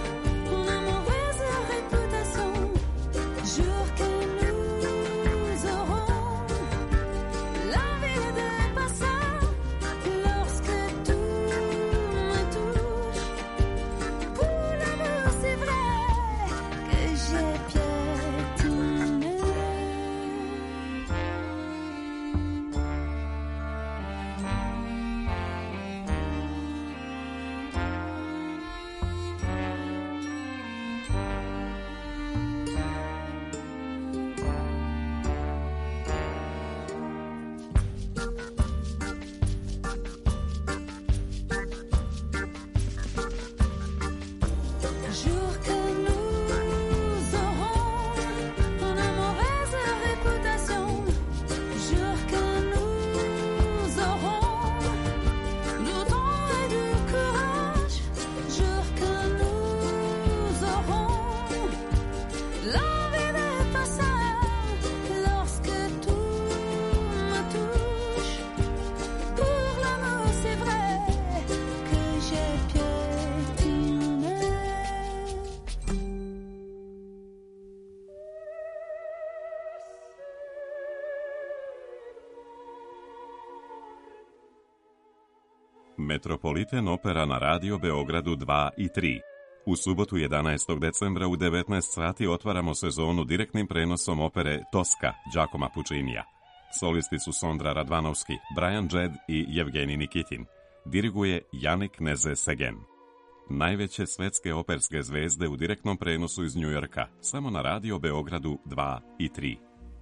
Metropolitan opera na Radio Beogradu dva i tri. U subotu jedanaestog decembra u devetnaest sati otvaramo sezonu direktnim prenosom opere Toska Giacomo Puccinija. Solisti su Sondra Radvanovski, Brian Jed i Jevgenij Nikitin. Diriguje Janik Neze-Segen. Najveće svetske operske zvezde u direktnom prenosu iz Njujorka, samo na Radio Beogradu dva i tri.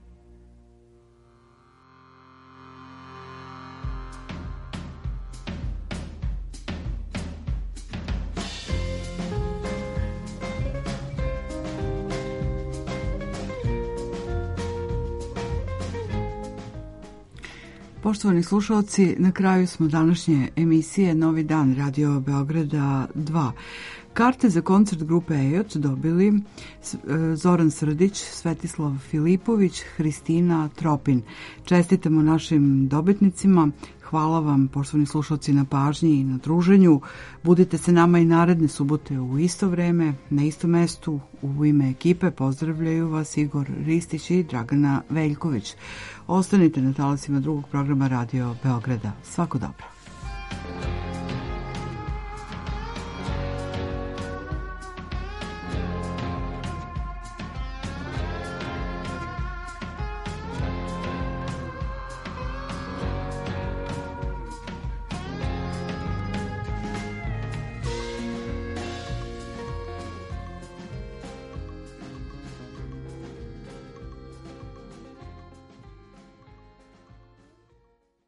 Poštovani slušalci, na kraju smo današnje emisije Novi dan Radio Beograda dva. Karte za koncert grupe Ejot dobili Zoran Srdić, Svetislav Filipović, Hristina Tropin. Čestitamo našim dobitnicima. Hvala vam, poštovani slušalci, na pažnji i na druženju. Budite se nama i naredne subote u isto vreme, na istom mestu. U ime ekipe pozdravljaju vas Igor Ristić i Dragana Veljković. Ostanite na talasima drugog programa Radio Beograda. Svako dobro.